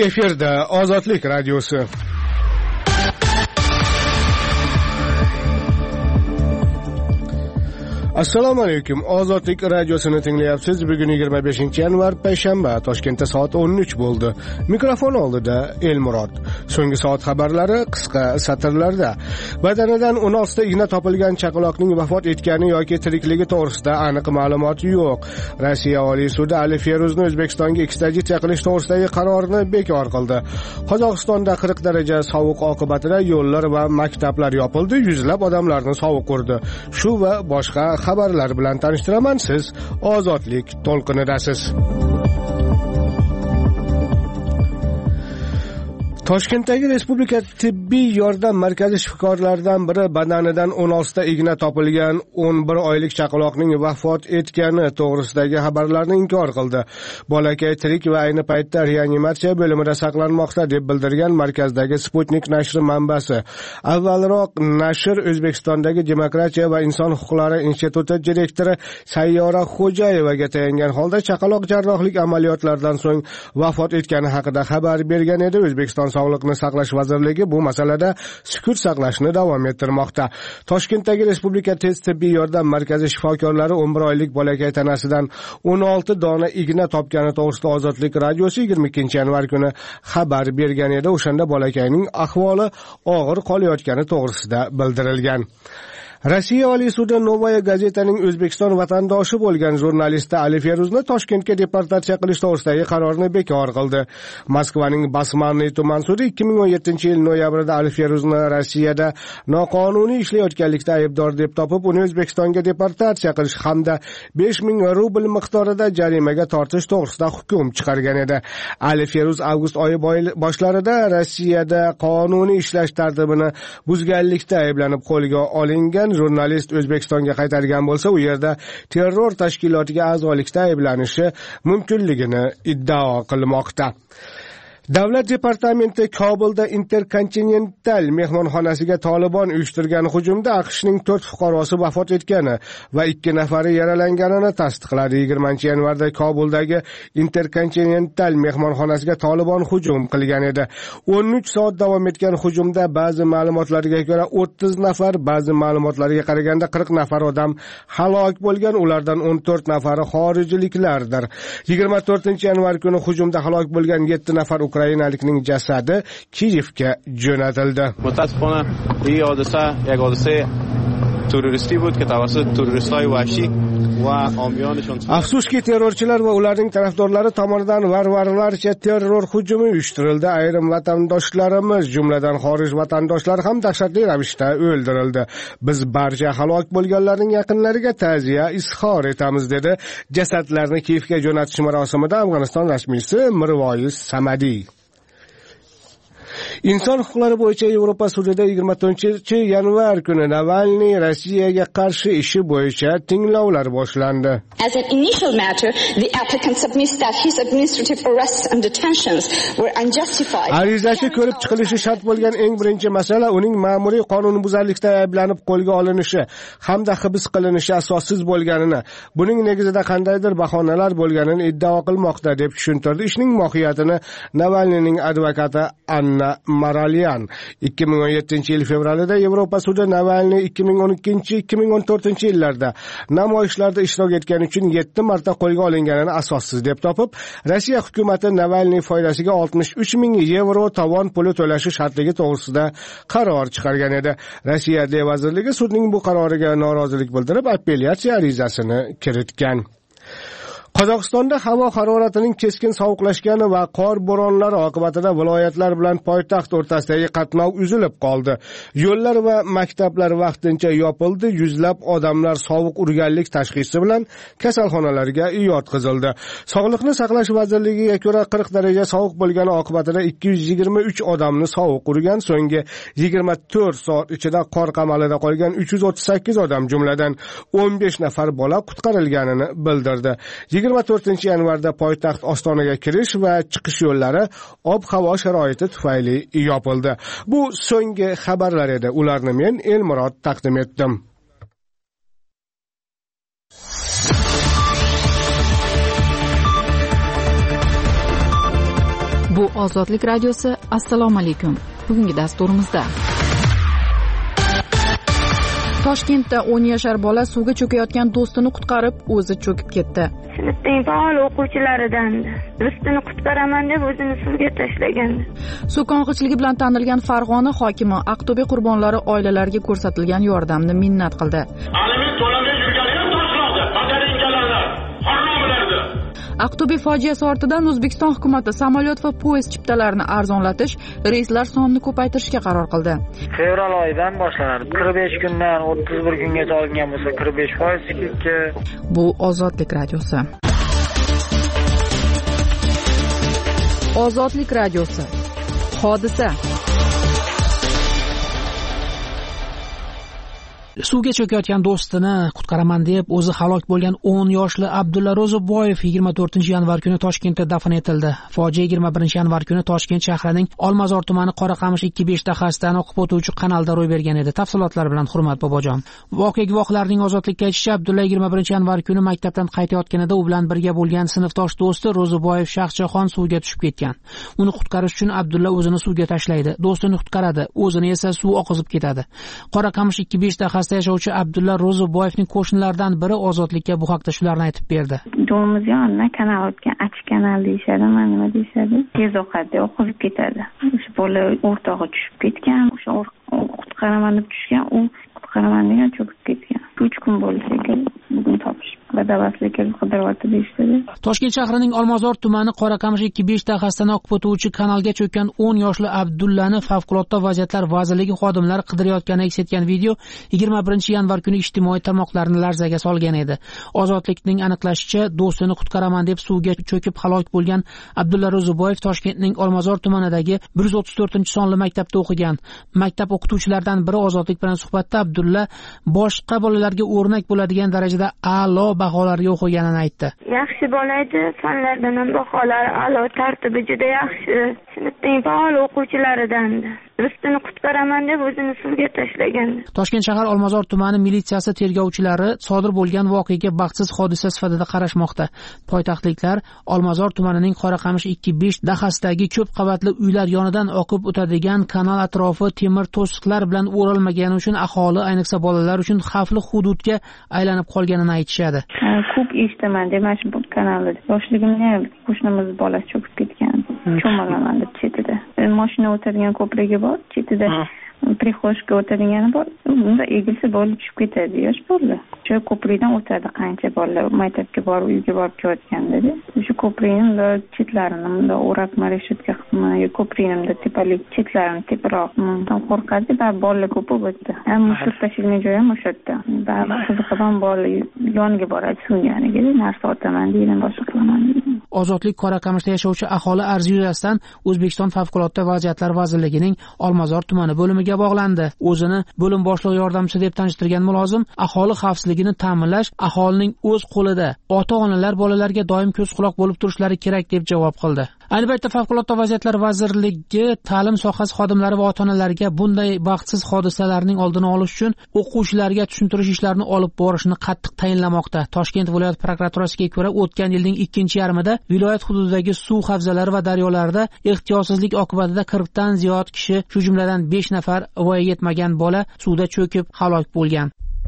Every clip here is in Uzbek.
Efirda Ozodlik radiosi. Assalomu alaykum. Ozodlik radiosini tinglayapsiz. Bugun 25-yanvar payshanba. Toshkentda soat 13 bo'ldi. Mikrofon oldida Elmurod. So'nggi soat xabarlari qisqa satrlarda. Badanidan 16 ta igna topilgan chaqaloqning vafot etgani yoki tirikligi to'g'risida aniq ma'lumot yo'q. Rossiya Oliy sudi Ali Feruzni O'zbekistonga ekstradisiya qilish to'g'risidagi qarorini bekor qildi. Qozog'istonda 40 daraja sovuq oqibatida yo'llar va maktablar yopildi. Yuzlab odamlarni sovuq urdi. Shu va boshqa xabarlar bilan tanishtiraman. Siz Ozodlik to'lqinidasiz. Toshkentdagi Respublika tibbiy yordam markazi shifokorlaridan biri badanidan 16 ta igna topilgan 11 oylik chaqaloqning vafot etgani to'g'risidagi xabarlarni inkor qildi. Bolakay tirik va ayni paytda reanimatsiya bo'limida saqlanmoqda deb bildirgan markazdagi Sputnik nashri manbasi. Avvalroq nashr O'zbekistondagi Demokratiya va inson huquqlari instituti direktori Sayyora Xo'jayevaga tayangan holda chaqaloq jarrohlik amaliyotlaridan so'ng vafot etgani haqida xabar bergan edi. O'zbekiston Sog'liqni saqlash vazirligi bu masalada sukut saqlashni davom ettirmoqda. Toshkentdagi Respublika tez tibbiy yordam markazi shifokorlari 11 oylik bolakay tanasidan 16 dona igna topgani to'g'risida Ozodlik radiosi 22-yanvar kuni xabar bergan edi. O'shanda bolakayning ahvoli og'ir qolayotgani to'g'risida bildirilgan. Rossiya Oliy sudi Novaya gazetaning O'zbekiston vatandoshi bo'lgan jurnalisti Ali Feruzni Toshkentga deportatsiya qilish to'g'risidagi qarorni bekor qildi. Moskvaning Basmanniy tuman sudi 2017-yil noyabrida Ali Feruzni Rossiyada noqonuniy ishlayotganlikda aybdor deb topib, uni O'zbekistonga deportatsiya qilish hamda 5000 rubl miqdorida jarimaga tortish to'g'risida hukm chiqargan edi. Ali Feruz avgust oyi boshlarida Rossiyada qonuniy ishlash tartibini buzganlikda ayblanib qo'lga olingan. Jurnalist O'zbekistonga qaytargan bo'lsa, u yerda terror tashkilotiga a'zolikda ayblanishi mumkinligini iddao qilmoqda. Davlat departamenti Kobulda Intercontinental mehmonxonasiga Taliban uyushtirgan hujumda AQShning 4 fuqarosi vafot etgani va 2 nafari yaralanganini tasdiqladi. 20-yanvarda Kobuldagi Intercontinental mehmonxonasiga Taliban hujum qilgan edi. 13 soat davom etgan hujumda ba'zi ma'lumotlarga ko'ra 30 nafar, ba'zi ma'lumotlarga qaraganda 40 nafar odam halok bo'lgan, ulardan 14 nafari xorijliklardir. 24-yanvar kuni hujumda halok bo'lgan 7 nafar ukrainalikning jasadi Kiyevga jo'natildi. متاسفانه این حادثه یک حادثه terroristik بود که توسط terroristlar vahshiy va omiyonishon. Afsuski terrorchilar va ularning tarafdorlari tomonidan varvarlarcha terror hujumi uyushtirildi. Ayrim vatandoshlarimiz, jumladan xorij vatandoshlar ham dahshatli ravishda o'ldirildi. Biz barcha halok bo'lganlarning yaqinlariga ta'ziya izhor etamiz, dedi jasadlarni Kiyevga jo'natish marosimida Afg'oniston rasmiysi Mirvoyis Samadiy. Inson huquqlari bo'yicha Yevropa sudida 24-yanvar kuni Navalniy Rossiyaga qarshi ishi bo'yicha tinglovlar boshlandi. As an initial matter, the applicant submits that his administrative arrests and detentions were unjustified. Arizachi ko'rib chiqilishi shart bo'lgan eng birinchi masala uning ma'muriy qonunbuzarlikda ayblanib qo'lga olinishi hamda hibs qilinishi asossiz bo'lganini, buning negizida qandaydir bahonalar bo'lganini iddao qilmoqda, deb tushuntirdi ishning mohiyatini Navalniyning advokati Anna Maralyan. 2017-yil fevralida Yevropa sudi Navalniy 2012-2014-yillarda namoyishlarda ishtirok etgani uchun 7 marta qo'lga olinganini asossiz deb topib, Rossiya hukumatı Navalniy foydasiga 63,000 yevro tovon puli to'lashi shartligi to'g'risida qaror chiqargan edi. Rossiya Adliya vazirligi sudning bu qaroriga norozilik bildirib, appelyatsiya arizasini kiritgan. Qozog'istonda havo haroratining keskin sovuqlashgani va qor bo'ronlari oqibatida viloyatlar bilan poytaxt o'rtasidagi qatnov uzilib qoldi. Yo'llar va maktablar vaqtincha yopildi. Yuzlab odamlar sovuq urganlik tashxisi bilan kasalxonalarga yotqizildi. Sog'liqni saqlash vazirligiga ko'ra 40 daraja sovuq bo'lgani oqibatida 223 odamni sovuq urgan. So'nggi 24 soat ichida qor qamalida qolgan 338 odam, jumladan 15 nafar bola qutqarilganini bildirdi. 24-yanvarda poytaxt Ostonaga kirish va chiqish yo'llari ob-havo sharoiti tufayli yopildi. Bu so'nggi xabarlar edi. Ularni men Elmurod taqdim etdim. Bu Ozodlik radiosi. Assalomu alaykum. Bugungi dasturimizda Toshkentda 10 yashar bola suvga cho'kayotgan do'stini qutqarib, o'zi cho'kib ketdi. Sinfning faol o'quvchilaridan do'stini qutqaraman deb o'zini suvga tashlagan. Suv qong'ichligi bilan tanilgan Farg'ona hokimi Aqto'be qurbonlari oilalariga ko'rsatilgan yordamni minnat qildi. Aliment to'lamay yurganlar tashladi, qadaringalarlar, haromlardi. Aqto'be fojiasi ortidan O'zbekiston hukumati samolyot va poyezd chiptalarini arzonlatish, reyslar sonini ko'paytirishga qaror qildi. Fevral oyidan boshlanadi. 45 kundan 31 kungacha olingan bo'lsa 45%. Bu Ozodlik radiosi. Ozodlik radiosi. Hodisa. Suvga cho'kayotgan do'stini qutqaraman deb o'zi halok bo'lgan 10 yoshli Abdulla Ro'ziboyev 24-yanvar kuni Toshkentda dafn etildi. Fojia 21-yanvar kuni Toshkent shahrining Olmazor tumani Qoraqamish 2-5 dahasidan oqib o'tuvchi kanalda ro'y bergan edi. Tafsilotlar bilan Hurmat Bobojon. Voqea guvohlarining Ozodlikka aytishicha, Abdulla 21-yanvar kuni maktabdan qaytayotganida u bilan birga bo'lgan sinfdosh do'sti Ro'ziboyev Shaxchaxon suvga tushib ketgan. Uni qutqarish uchun Abdulla o'zini suvga tashlaydi, do'stini qutqaradi, o'zini esa suv oqizib ketadi. Qoraqamish 2-5 dahasida yashovchi Abdulla Ro'ziboyevning qo'shnilardan biri Ozodlikka bu haqda shularni aytib berdi. Do'miz yonidan kanal o'tgan, achchiq kanal deyishadi, mana nima deyishadi. Tez oqadi, oqizib ketadi. O'sha bola o'rtog'i tushib ketgan, o'sha qutqaraman deb tushgan, u qutqaraman degan cho'kib ketgan. 3 kun bo'ldi lekin bugun topishib badavaslikka qidiryapti deyishdi. Toshkent shahrining Olmazor tumani Qoraqamish 2-5 dahasidan oqib o'tuvchi kanalga cho'kkan 10 yoshli Abdullani favqulodda vaziyatlar vazirligi xodimlari qidirayotgani aks etgan video 21-yanvar kuni ijtimoiy tarmoqlarni larzaga solgan edi. Ozodlikning aniqlashicha, do'stini qutqaraman deb suvga cho'kib halok bo'lgan Abdulla Ro'ziboyev Toshkentning Olmazor tumanidagi 134-sonli maktabda o'qigan. Maktab o'qituvchilaridan biri Ozodlik bilan suhbatda Abdulla boshqa bolalarga o'rnak bo'ladigan darajada a'lo baholarga o'qiganini aytdi. Yaxshi bola edi, fanlardan ham baholari a'lo, tartibi juda yaxshi. Sinfning faol o'quvchilaridan do'stini qutqaraman deb o'zini suvga tashlagan. Toshkent shahar Olmazor tumani militsiyasi tergovchilari sodir bo'lgan voqeaga baxtsiz hodisa sifatida qarashmoqda. Poytaxtliklar Olmazor tumanining Qoraqamish 2-5 dahasidagi ko'p qavatli uylar yonidan oqib o'tadigan kanal atrofi temir to'siqlar bilan o'ralmagani uchun aholi, ayniqsa bolalar uchun xavfli hududga aylanib qolganini aytishadi. Ko'p eshitaman, demak bu kanalda yoshligimda qo'shnimiz bolasi cho'kib ketgan. Cho'malaman deb chetida. Mashina o'tadigan ko'prigi bor, chetida prixoshka o'tadigani bor. Unda egilsa bola tushib ketadi, yosh bola. Shu ko'prikdan o'tadi qancha bolalar maktabga borib, uyga borib ketganda. Shu ko'prikning chetlarini bunda o'rab marishatka qilib, ko'prikning tepalik chetlarini tepiroq qo'rqadi va bolalar ko'p o'tdi. Ham mushuk tashilgan joy ham o'sha yerda. Va qiziqdan bola yoniga boradi, suvganiga narsa otaman deydi, boshqa qilaman deydi. Ozodlik Qoraqamishda yashovchi aholi arzi yuzasidan O'zbekiston favqulodda vaziyatlar vazirligining Olmazor tumani bo'limiga bog'landi. O'zini bo'lim boshlig'i yordamchisi deb tanishtirgan mulozim aholi xavfsizligini ta'minlash aholining o'z qo'lida. Ota-onalar bolalarga doim ko'z-quloq bo'lib turishlari kerak deb javob qildi. Ayni paytda favqulodda vaziyatlar vazirligi ta'lim sohasi xodimlari va ota-onalarga bunday baxtsiz hodisalarning oldini olish uchun o'quvchilarga tushuntirish ishlarini olib borishni qattiq tayinlamoqda. Toshkent viloyat prokuraturasiga ko'ra, o'tgan yilning 2-yarmida viloyat hududidagi suv havzalari va daryolarida ehtiyotsizlik oqibatida 40 dan ziyod kishi, shu jumladan 5 nafar voyaga yetmagan bola suvda cho'kib halok bo'lgan.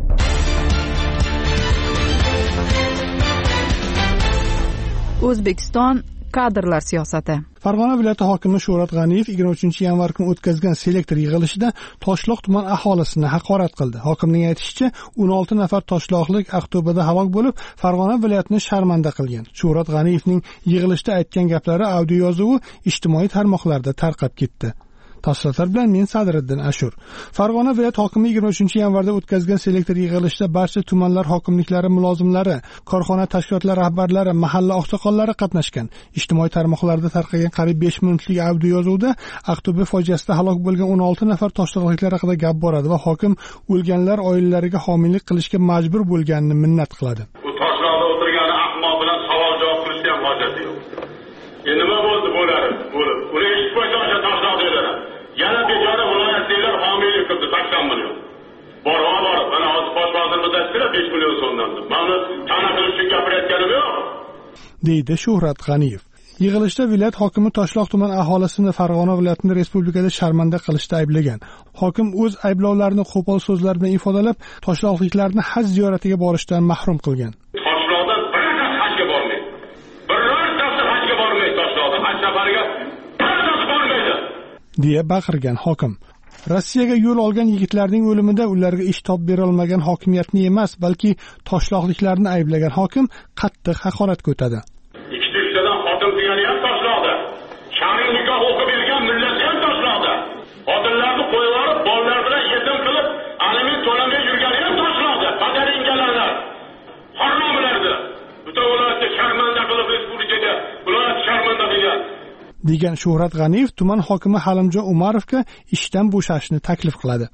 O'zbekiston kadrlar siyosati. Farg'ona viloyati hokimi Shuhrat G'aniyev 23-yanvar kuni o'tkazgan selektor yig'ilishida Toshloq tuman aholisini haqorat qildi. Hokimning aytishicha, 16 nafar toshloqlik Aqto'beda halok bo'lib, Farg'ona viloyatini sharmanda qilgan. Shuhrat G'aniyevning yig'ilishda aytgan gaplari audio yozuvi ijtimoiy tarmoqlarda tarqab ketdi. Tafsilotlar bilan men Sadriddin Ashur. Farg'ona viloyat hokimi 23-yanvarda o'tkazgan selektor yig'ilishida barcha tumanlar hokimliklari mulozimlari, korxona tashkilotlari rahbarlari, mahalla oqsoqollari qatnashgan. Ijtimoiy tarmoqlarda tarqagan qariyb 5 minutlik audio yozuvda Aqto'be fojiasida halok bo'lgan 16 nafar toshloqliklar haqida gap boradi va hokim o'lganlar oilalariga homiylik qilishga majbur bo'lganini minnat qiladi. Bu toshloqda o'tirgani ahmoq bilan savol javob qilishga ham hojat yo'q. Nima bo'ldi bo'ladi? Uni hech qachon toshloq dedilar. Yana bechora viloyatliklar homiylik qildi 80 million. Borib, mana hozir bosh vazirimiz aytdilar 5 million so'mdan. Mana ta'na qilish uchun gapirayotganim yo'q. Deydi Shuhrat G'aniyev. Yig'ilishda viloyat hokimi Toshloq tuman aholisini Farg'ona viloyatini respublikada sharmanda qilishda ayblagan. Hokim o'z ayblovlarini qo'pol so'zlar bilan ifodalab, toshloqliklarni haj ziyoratiga borishdan mahrum qilgan. Toshloqda birortasi hajga bormaydi. Birortasi hajga bormaydi Toshloqda. Haj safariga birortasi bormaydi deya baqirgan hokim. Rossiyaga yo'l olgan yigitlarning o'limida ularga ish topib bera olmagan hokimiyatni emas, balki toshloqliklarni ayblagan hokim qattiq haqorat ko'tadi. Ikkitadan xotin degani ham Toshloqda. Shariy nikoh o'qib bergan millat ham Toshloqda. Xotinlarni qo'yib yuborib, bolalar bilan yetim qilib, aliment to'lamay yurgani ham Toshloqda. Qadaringalarlar. Haromilardi. Butun viloyatga sharmanda qilib respublikaga viloyat sharmanda qilgan. degan Shuhrat G'aniyev tuman hokimi Halimjon Umarovga ishdan bo'shashni taklif qiladi.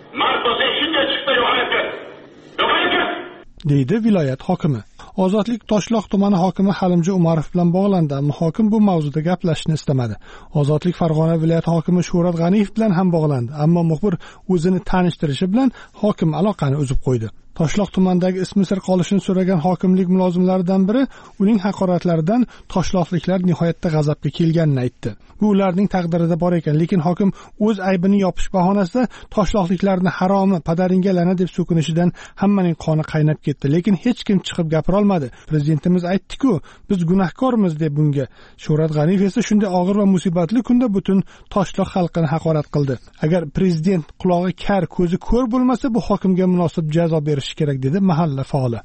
deydi viloyat hokimi. Ozodlik Toshloq tumani hokimi Halimjon Umarov bilan bog'landi, ammo hokim bu mavzuda gaplashishni istamadi. Ozodlik Farg'ona viloyati hokimi Shuhrat G'aniyev bilan ham bog'landi, ammo muxbir o'zini tanishtirishi bilan hokim aloqani uzib qo'ydi. Toshloq tumanidagi ismi sir qolishini so'ragan hokimlik mulozimlaridan biri uning haqoratlaridan toshloqliklar nihoyatda g'azabga kelganini aytdi. Bu ularning taqdirida bor ekan, lekin hokim o'z aybini yopish bahonasida toshloqliklarni haromi, padaringga la'nat deb so'kinishidan hammaning qoni qaynab ketdi, lekin hech kim chiqib gapira olmadi. Prezidentimiz aytdi-ku, biz gunohkormiz deb bunga. Shuhrat G'aniyev esa shunday og'ir va musibatli kunda butun Toshloq xalqini haqorat qildi. Agar prezident qulog'i kar, ko'zi ko'r bo'lmasa, bu hokimga munosib jazo berish kerak dedi mahalla faoli.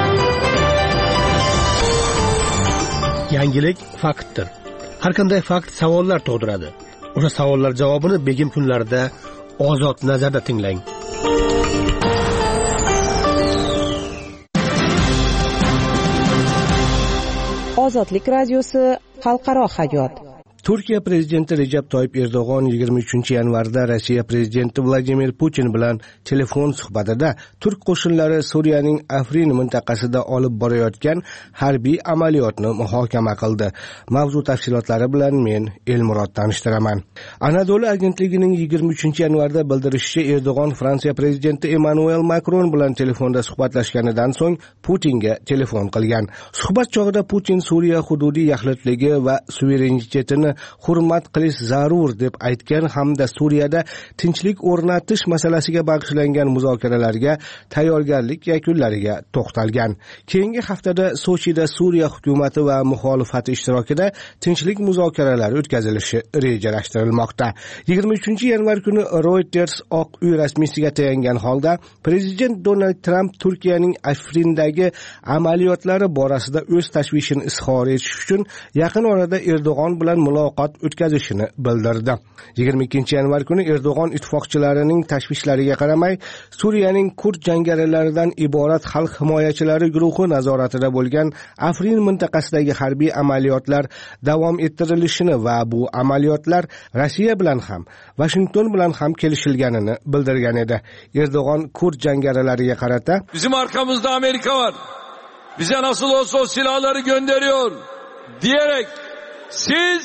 Yangilik faktdir. Har qanday fakt savollar tug'diradi. O'sha savollar javobini begim kunlarida Ozod nazarda tinglang. Ozodlik radiosi xalqaro hayot. Turkiya prezidenti Recep Tayyip Erdo'g'on 23-yanvarda Rossiya prezidenti Vladimir Putin bilan telefon suhbatida turk qo'shinlari Suriyaning Afrin mintaqasida olib borayotgan harbiy amaliyotni muhokama qildi. Mavzu tafsilotlari bilan men Elmurod tanishtiraman. Anadolu agentligining 23-yanvarda bildirishicha, Erdo'g'on Fransiya prezidenti Emmanuel Macron bilan telefonda suhbatlashganidan so'ng Putinga telefon qilgan. Suhbat chog'ida Putin Suriya hududiy yaxlitligi va suverenitetini hurmat qilish zarur deb aytgan hamda Suriyada tinchlik o'rnatish masalasiga bag'ishlangan muzokaralarga tayyorgarlik yakunlariga to'xtalgan. Keyingi haftada Sochida Suriya hukumati va muxolifati ishtirokida tinchlik muzokaralari o'tkazilishi rejalashtirilmoqda. 23-yanvar kuni Reuters Oq uy rasmiysiga tayangan holda prezident Donald Trump Turkiyaning Afrindagi amaliyotlari borasida o'z tashvishini izhor etish uchun yaqin orada Erdo'g'on bilan muloqot o'tkazishini bildirdi. 22-yanvar kuni Erdo'g'on ittifoqchilarining tashvishlariga qaramay Suriyaning kurd jangarilaridan iborat xalq himoyachilari guruhi nazoratida bo'lgan Afrin mintaqasidagi harbiy amaliyotlar davom ettirilishini va bu amaliyotlar Rossiya bilan ham, Washington bilan ham kelishilganini bildirgan edi. Erdo'g'on kurd jangarilariga qarata "Bizim arkamızda Amerika var. Bize nasıl olsa o silahları gönderiyor" diyerek siz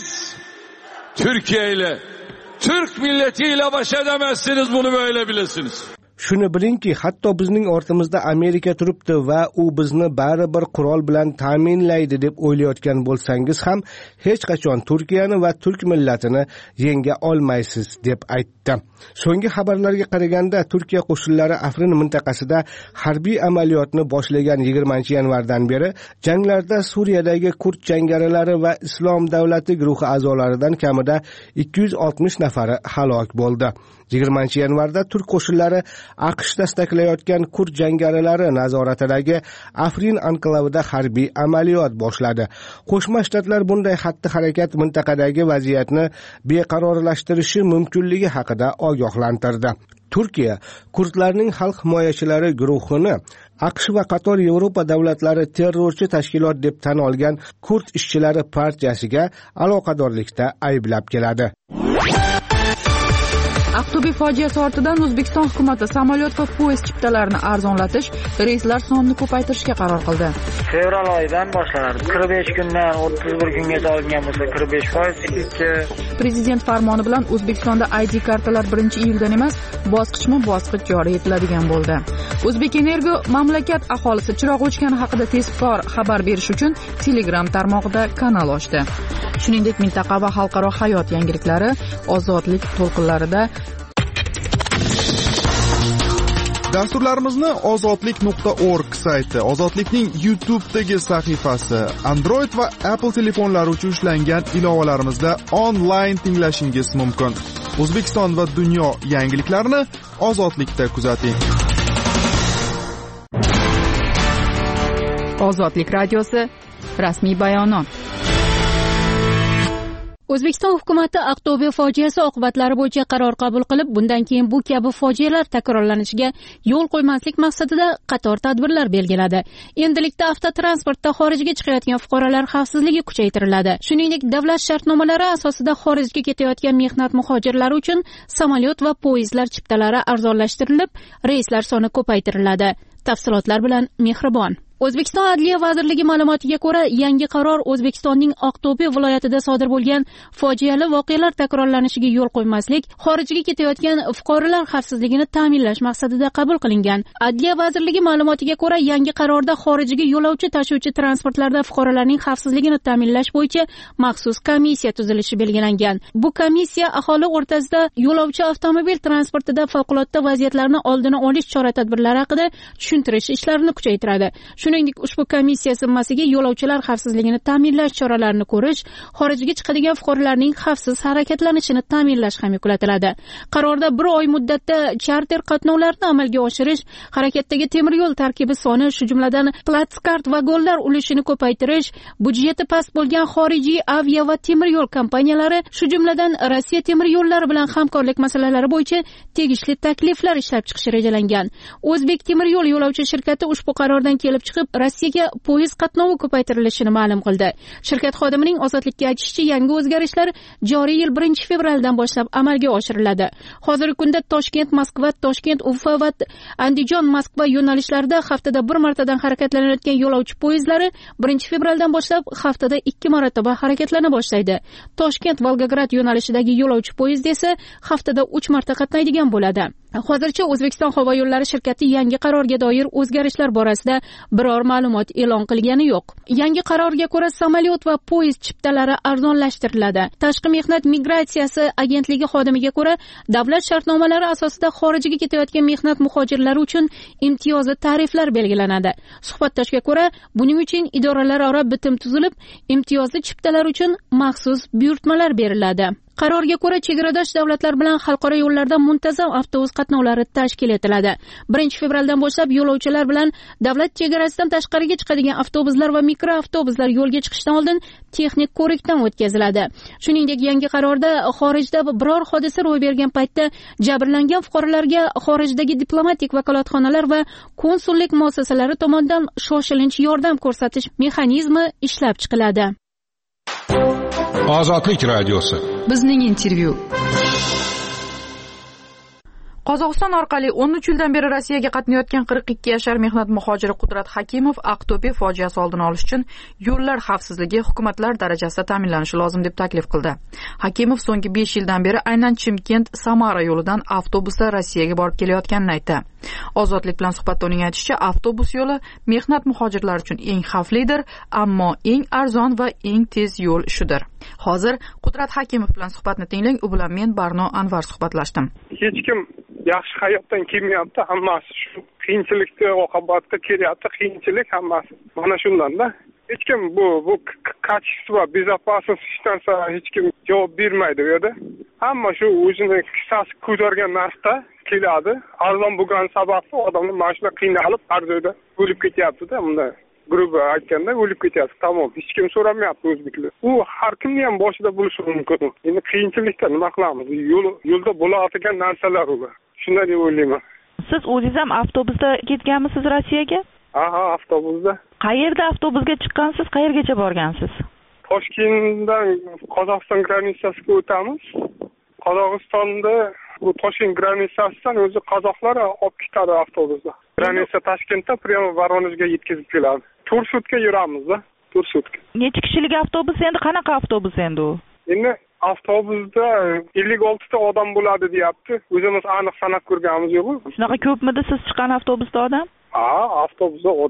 Türkiye ile, Türk milletiyle baş edemezsiniz, bunu böyle bilesiniz. Shuni bilingki, hatto bizning ortimizda Amerika turibdi va u bizni baribir qurol bilan ta'minlaydi deb o'ylayotgan bo'lsangiz ham hech qachon Turkiyani va turk millatini yenga olmaysiz deb aytdi. So'nggi xabarlarga qaraganda Turkiya qo'shinlari Afrin mintaqasida harbiy amaliyotni boshlagan 20-yanvardan beri janglarda Suriyadagi kurd jangarilari va Islom davlati guruhi a'zolaridan kamida 260 nafari halok bo'ldi. 20-yanvarda turk qo'shinlari AQSh dastaklayotgan kurd jangarilari nazoratidagi Afrin anklavida harbiy amaliyot boshladi. Qo'shma Shtatlar bunday xatti-harakat mintaqadagi vaziyatni beqarorlashtirishi mumkinligi haqida ogohlantirdi. Turkiya kurdlarning xalq himoyachilari guruhini AQSh va qator Yevropa davlatlari terrorchi tashkilot deb tan olgan Kurd ishchilari partiyasiga aloqadorlikda ayblab keladi. Aqto'be fojiasi ortidan O'zbekiston hukumati samolyot va poyezd chiptalarini arzonlatish, reyslar sonini ko'paytirishga qaror qildi. Fevral oyidan boshlanadi. 45 kundan 31 kungacha olingan bo'lsa 45%. Prezident farmoni bilan O'zbekistonda ID kartalar 1-iyuldan emas, bosqichma-bosqich joriy etiladigan bo'ldi. O'zbekenergo mamlakat aholisi chiroq o'chgani haqida tezkor xabar berish uchun Telegram tarmog'ida kanal ochdi. Shuningdek, mintaqa va xalqaro hayot yangiliklari ozodlik to'lqinlarida Dasturlarimizni ozodlik.org sayti, Ozodlikning YouTube'dagi sahifasi, Android va Apple telefonlari uchun ishlangan ilovalarimizda onlayn tinglashingiz mumkin. O'zbekiston va dunyo yangiliklarini Ozodlikda kuzating. Ozodlik radiosi rasmiy bayonot. O'zbekiston hukumati Aqto'be fojiasi oqibatlari bo'yicha qaror qabul qilib, bundan keyin bu kabi fojialar takrorlanishiga yo'l qo'ymaslik maqsadida qator tadbirlar belgiladi. Endilikda avtotransportda xorijga chiqayotgan fuqarolar xavfsizligi kuchaytiriladi. Shuningdek, davlat shartnomalari asosida xorijga ketayotgan mehnat muhojirlari uchun samolyot va poyezdlar chiptalari arzonlashtirilib, reyslar soni ko'paytiriladi. Tafsilotlar bilan Mehribon. O'zbekiston Adliya vazirligi ma'lumotiga ko'ra, yangi qaror O'zbekistonning Aqto'be viloyatida sodir bo'lgan fojiali voqealar takrorlanishiga yo'l qo'ymaslik, xorijga ketayotgan fuqarolar xavfsizligini ta'minlash maqsadida qabul qilingan. Adliya vazirligi ma'lumotiga ko'ra, yangi qarorda xorijga yo'lovchi tashuvchi transportlarda fuqarolarning xavfsizligini ta'minlash bo'yicha maxsus komissiya tuzilishi belgilangan. Bu komissiya aholi o'rtasida yo'lovchi avtomobil transportida favqulodda vaziyatlarni oldini olish chora-tadbirlari haqida tushuntirish ishlarini kuchaytiradi. Shuningdek, ushbu komissiya zimmasiga yo'lovchilar xavfsizligini ta'minlash choralarini ko'rish, xorijga chiqadigan fuqarolarning xavfsiz harakatlanishini ta'minlash ham yuklatiladi. Qarorda 1 oy muddatda charter qatnovlarini amalga oshirish, harakatdagi temir yo'l tarkibi soni, shu jumladan platskart vagonlar ulushini ko'paytirish, budjeti past bo'lgan xorijiy avia va temir yo'l kompaniyalari, shu jumladan Rossiya temir yo'llari bilan hamkorlik masalalari bo'yicha tegishli takliflar ishlab chiqish rejalangan. O'zbek temir yo'l yo'lovchi shirkati ushbu qarordan kelib chiqib, Rossiyaga poyezd qatnovi ko'paytirilishini ma'lum qildi. Shirkat xodimining Ozodlikka aytishicha, yangi o'zgarishlar joriy yil 1 fevraldan boshlab amalga oshiriladi. Hozirgi kunda Toshkent, Moskva, Toshkent, Ufa va Andijon, Moskva yo'nalishlarida haftada 1 martadan harakatlanayotgan yo'lovchi poyezdlari 1 fevraldan boshlab haftada 2 marotaba harakatlana boshlaydi. Toshkent, Volgograd yo'nalishidagi yo'lovchi poyezdi esa haftada 3 marta qatnaydigan bo'ladi. Hozircha O'zbekiston havo yo'llari shirkati yangi qarorga doir o'zgarishlar borasida biror ma'lumot e'lon qilgani yo'q. Yangi qarorga ko'ra, samolyot va poyezd chiptalari arzonlashtiriladi. Tashqi mehnat migratsiyasi agentligi xodimiga ko'ra, davlat shartnomalari asosida xorijga ketayotgan mehnat muhojirlari uchun imtiyozli tariflar belgilanadi. Suhbatdoshga ko'ra, buning uchun idoralararo bitim tuzilib, imtiyozli chiptalar uchun maxsus buyurtmalar beriladi. Qarorga ko'ra, chegaradosh davlatlar bilan xalqaro yo'llarda muntazam avtobus qatnovlari tashkil etiladi. 1 fevraldan boshlab yo'lovchilar bilan davlat chegarasidan tashqariga chiqadigan avtobuslar va mikroavtobuslar yo'lga chiqishdan oldin texnik ko'rikdan o'tkaziladi. Shuningdek, yangi qarorda xorijda biror hodisa ro'y bergan paytda jabrlangan fuqarolarga xorijdagi diplomatik vakolatxonalar va konsullik muassasalari tomonidan shoshilinch yordam ko'rsatish mexanizmi ishlab chiqiladi. Ozodlik radiosi. Bizning intervyu. Qozog'iston orqali 13 yildan beri Rossiyaga qatnayotgan 42 yashar mehnat muhojiri Qudrat Hakimov Aqto'be fojiasi oldini olish uchun yo'llar xavfsizligi hukumatlar darajasida ta'minlanishi lozim deb taklif qildi. Hakimov so'nggi 5 yildan beri aynan Chimkent-Samara yo'lidan avtobusda Rossiyaga borib kelayotganini aytdi. Ozodlik bilan suhbatda uning aytishicha, avtobus yo'li mehnat muhojirlari uchun eng xavflidir, ammo eng arzon va eng tez yo'l shudir. Hozir Qudrat Hakimov bilan suhbatni tinglang. U bilan men Barno Anvar suhbatlashdim. Hech kim yaxshi hayotdan kelmayapti, hammasi shu qiyinchilikda oqibatda kelyapti, qiyinchilik hammasi. Mana shundanda hech kim bu kачество, безопасность hech narsa hech kim javob bermaydi bu yerda. Hamma shu o'zini qisasi ko'targan narsa keladi. Arzon bo'lgan sababli odamlar mana shunday qiynalib arzonda o'lib ketyapti-da, bunday gruba aytganda o'lib ketyapti. Tamom, hech kim so'ramayapti o'zbeklar. U har kimning ham boshida bo'lishi mumkin. Endi qiyinchilikda nima qilamiz? Yo'lda bo'ladigan narsalar ular. Shunday deb o'ylayman. Siz o'zingiz ham avtobusda ketganmisiz Rossiyaga? Aha, avtobusda. Qayerda avtobusga chiqqansiz? Qayergacha borgansiz? Toshkentdan Qozog'iston granitsasiga o'tamiz. Qozog'istonda bu Toshkent granitsasidan o'zi qozoqlar olib ketadi avtobusda. Granitsa Toshkentda prямо Voronejga yetkazib keladi. 4 sutka yuramiz-da, 4 sutka. Necha kishilik avtobus endi? Qanaqa avtobus endi u? Endi avtobusda 56 ta odam bo'ladi deyapti. O'zimiz aniq sanab ko'rganimiz yo'q. Shunaqa ko'pmidi siz chiqqan avtobusda odam? Avtobusda odam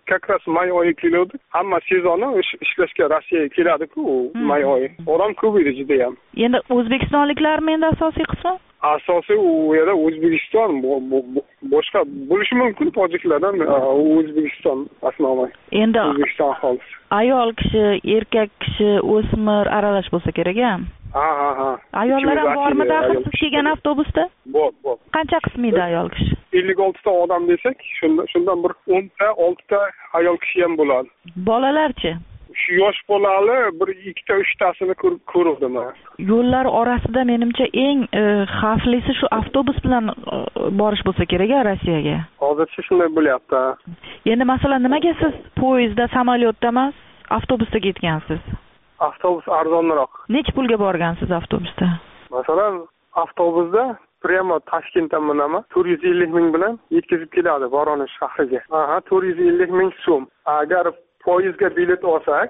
как раз may oyi keluvdi. Hamma sezoni ishlashga Rossiyaga keladi-ku, may oyi. Odam ko'p edi juda ham. Endi o'zbekistonliklarmi endi asosiy qismi? Asosiy u yerda O'zbekiston boshqa bo'lishi mumkin, tojiklardan O'zbekiston asnomi. Endi O'zbekiston aholisi. Ayol kishi, erkak kishi, o'smir aralash bo'lsa kerak-a? Ha. Ayollar ham bormi daxil siz kelgan avtobusda? Bor. Qancha qismi edi ayol kishi? 56 ta odam desak, shundan bir 10 ta, 6 ta ayol kishi ham bo'ladi. Bolalarchi? Shu yosh bolali bir 2 ta 3 tasini ko'rdim. Yo'llar orasida menimcha eng xavflisi shu avtobus bilan borish bo'lsa kerak-a Rossiyaga. Hozircha shunday bo'lyapti. Endi masalan nimaga siz poyezdda, samolyotda emas, avtobusda ketgansiz? Avtobus arzonroq. Necha pulga borgansiz avtobusda? Masalan, avtobusda prямо Toshkentdan minaman 450 ming bilan yetkazib keladi Voronezh shahriga. 450 ming so'm. Agar poyezdga bilet olsak,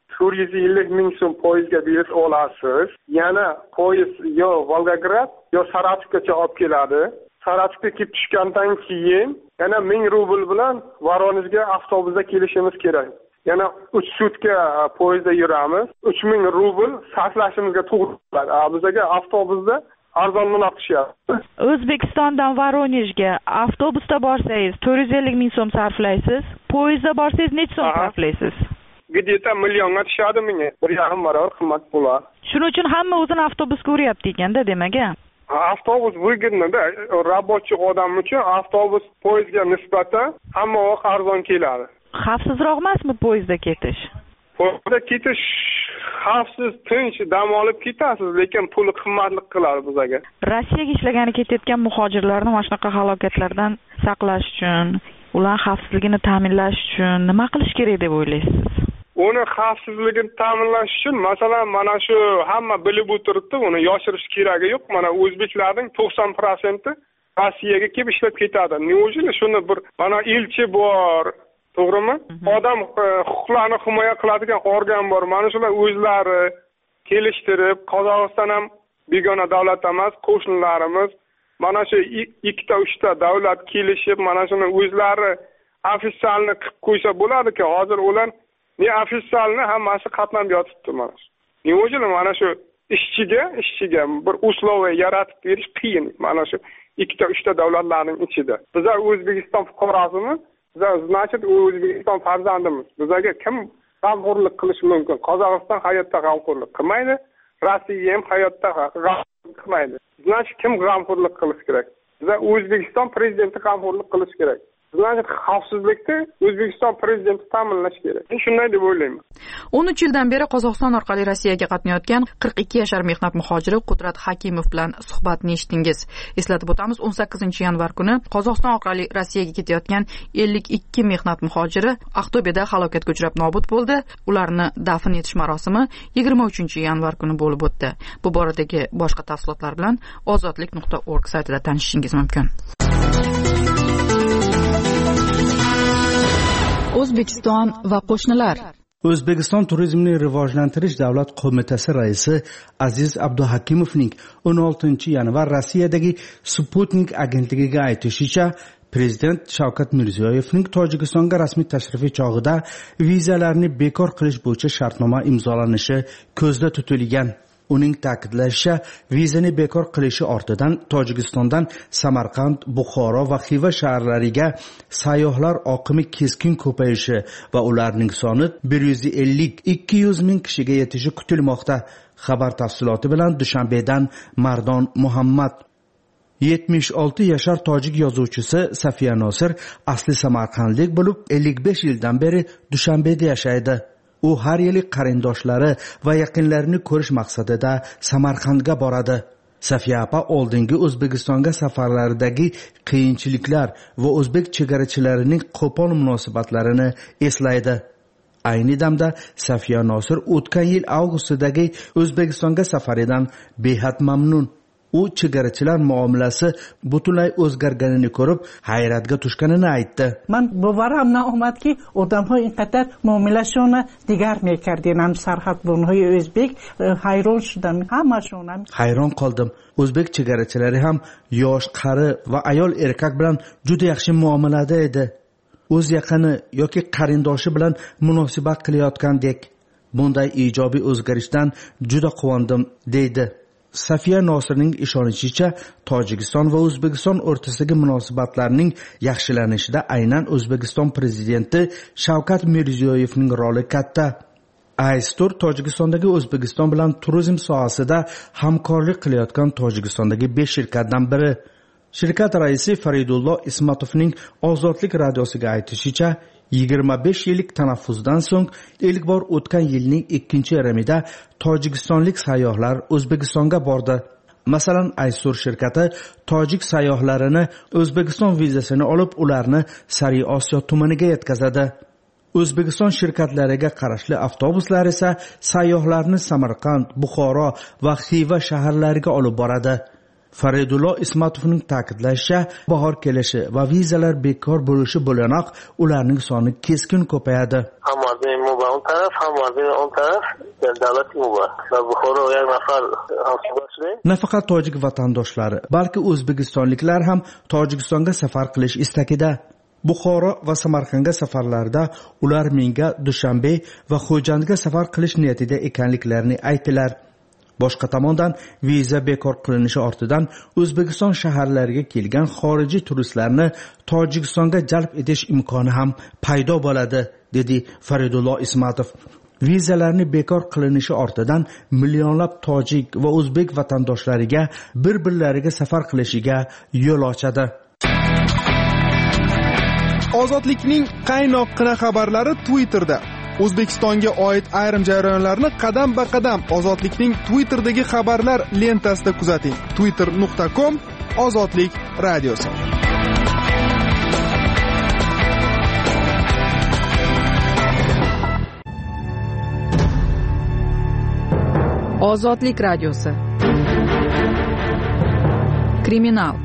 450 ming so'm poyezdga bilet olasiz. Yana poyezd yo Volgograd yo Saratoggacha olib keladi. Saratogga kelib tushgandan keyin yana 1000 rubl bilan Voronezhga avtobusda kelishimiz kerak. Yana 3 sutka poyezdda yuramiz. 3000 rubl sarflashimizga to'g'ri keladi. Bizga avtobusda arzonroq tushyapti. O'zbekistondan Voronezhga avtobusda borsangiz 450 ming so'm sarflaysiz. Poyezdda borsangiz necha so'm sarflaysiz? Где-то millionga tushadi menga. 1,5 barobar qimmat bo'ladi. Shuning uchun hamma o'zini avtobusga uryapti ekanda, demak-a. Avtobus выгодно-da. Rabochiy odam uchun avtobus poyezdga nisbatan hamma vaqt arzon keladi. Xavfsizroq emasmi poyezdda ketish? Poyezdda ketish xavfsiz, tinch, dam olib ketasiz, lekin puli qimmatlik qiladi bizga. Rossiyaga ishlagani ketayotgan muhojirlarni mana shunaqa halokatlardan saqlash uchun, ular xavfsizligini ta'minlash uchun nima qilish kerak deb o'ylaysiz? Uni xavfsizligini ta'minlash uchun, masalan, mana shu hamma bilib o'tiribdi, uni yoshirish keragi yo'q. Mana o'zbeklarning 90% Rossiyaga kelib ishlab ketadi. Neujeli shuni bir mana elchi bor, to'g'rimi? Odam huquqlarini himoya qiladigan organ bor. Mana shular o'zlari kelishtirib, Qozog'iston ham begona davlat emas, qo'shnilarimiz. Mana shu 2-3 ta davlat kelishib, mana shuni o'zlari ofitsialni qilib qo'ysa bo'ladi-ku. Hozir ular ne ofitsialni hammasi qatnab yotibdi mana shu. Neujeli mana shu ishchiga bir условия yaratib berish qiyin. Mana shu 2-3 ta davlatlarning ichida. Bizlar O'zbekiston fuqarosimiz. Значит, O'zbekiston farzandimiz. Bizga kim g'amxo'rlik qilishi mumkin? Qozog'iston hayotda g'amxo'rlik qilmaydi, Rossiya ham hayotda g'amxo'rlik qilmaydi. Значит, kim g'amxo'rlik qilish kerak? Bizga O'zbekiston prezidenti g'amxo'rlik qilish kerak. Значит, xavfsizlikni O'zbekiston prezidenti ta'minlash kerak. Men shunday deb o'ylayman. 13 yildan beri Qozog'iston orqali Rossiyaga qatnayotgan 42 yashar mehnat muhojiri Qudrat Hakimov bilan suhbatni eshitdingiz. Eslatib o'tamiz, 18-yanvar kuni Qozog'iston orqali Rossiyaga ketayotgan 52 mehnat muhojiri Aqto'beda halokatga uchrab nobud bo'ldi. Ularni dafn etish marosimi 23-yanvar kuni bo'lib o'tdi. Bu boradagi boshqa tafsilotlar bilan ozodlik.org saytida tanishishingiz mumkin. O'zbekiston va qo'shnilar. O'zbekiston turizmni rivojlantirish davlat qo'mitasi raisi Aziz Abduhakimovning 16-yanvar Rossiyadagi Sputnik agentligiga aytishicha, Prezident Shavkat Mirziyoyevning Tojikistonga rasmiy tashrifi chog'ida vizalarni bekor qilish bo'yicha shartnoma imzolanishi ko'zda tutilgan. Uning ta'kidlashicha, vizani bekor qilishi ortidan Tojikistondan Samarqand, Buxoro va Xiva shaharlariga sayyohlar oqimi keskin ko'payishi va ularning soni 150-200 ming kishiga yetishi kutilmoqda. Xabar tafsiloti bilan Dushanbedan Mardon Muhammad. 76 yashar tojik yozuvchisi Safiya Nosir asli samarqandlik bo'lib, 55 yildan beri Dushanbeda yashaydi. U har yili qarindoshlari va yaqinlarini ko'rish maqsadida Samarqandga boradi. Safiya opa oldingi O'zbekistonga safarlaridagi qiyinchiliklar va o'zbek chegarachilarining qo'pol munosabatlarini eslaydi. Ayni damda Safiya Nosir o'tgan yil avgustdagi O'zbekistonga safaridan behad mamnun. U chegarachilar muomalasi butunlay o'zgarganini ko'rib, hayratga tushganini aytdi. Men bu varamdan omadki, odamlar inqadar muomalashini digar mekardinan sarhat bunhoy o'zbek hayron shudam hamma shunam. Hayron qoldim. O'zbek chegarachilari ham yosh, qari va ayol erkak bilan juda yaxshi muomalada edi. o'z yaqini yoki qarindoshi bilan munosabat qilayotgandek. Bunday ijobiy o'zgarishdan juda quvondim, deydi. Safiya Nosirning ishonishicha, Tojikiston va O'zbekiston o'rtasidagi munosabatlarning yaxshilanishida aynan O'zbekiston prezidenti Shavkat Mirziyoyevning roli katta. Aystur Tojikistondagi O'zbekiston bilan turizm sohasida hamkorlik qilayotgan Tojikistondagi 5 shirkatdan biri. Shirkat raisi Faridullo Ismatovning Ozodlik radiosiga aytishicha, 25 yillik tanaffusdan so'ng ilk bor o'tgan yilning 2-yarmida tojikistonlik sayyohlar O'zbekistonga bordi. Masalan, Aysur shirkati tojik sayyohlarini O'zbekiston vizasini olib, ularni Sariy Osiyo tumaniga yetkazadi. O'zbekiston shirkatlariga qarashli avtobuslar esa sayyohlarni Samarqand, Buxoro va Xiva shaharlariga olib boradi. Faridullo Ismatovning ta'kidlashicha, bahor kelishi va vizalar bekor bo'lishi bilanoq ularning soni keskin ko'payadi. Nafaqat tojik vatandoshlari, balki o'zbekistonliklar ham Tojikistonga safar qilish istagida. Buxoro va Samarqandga safarlarda ular menga Dushanbe va Xo'jandga safar qilish niyatida ekanliklarini aytdilar. Boshqa tomondan viza bekor qilinishi ortidan O'zbekiston shaharlariga kelgan xorijiy turistlarni Tojikistonga jalb etish imkoni ham paydo bo'ladi, dedi Faridullo Ismatov. Vizalarni bekor qilinishi ortidan millionlab tojik va o'zbek vatandoshlariga bir-birlariga safar qilishiga yo'l ochadi. Ozodlikning qaynoqqina xabarlari Twitterda. O'zbekistonga oid ayrim jarayonlarni qadam-ba-qadam Ozodlikning Twitterdagi xabarlar lentasida kuzating. twitter.com Ozodlik radiosi. Ozodlik radiosi. Kriminal.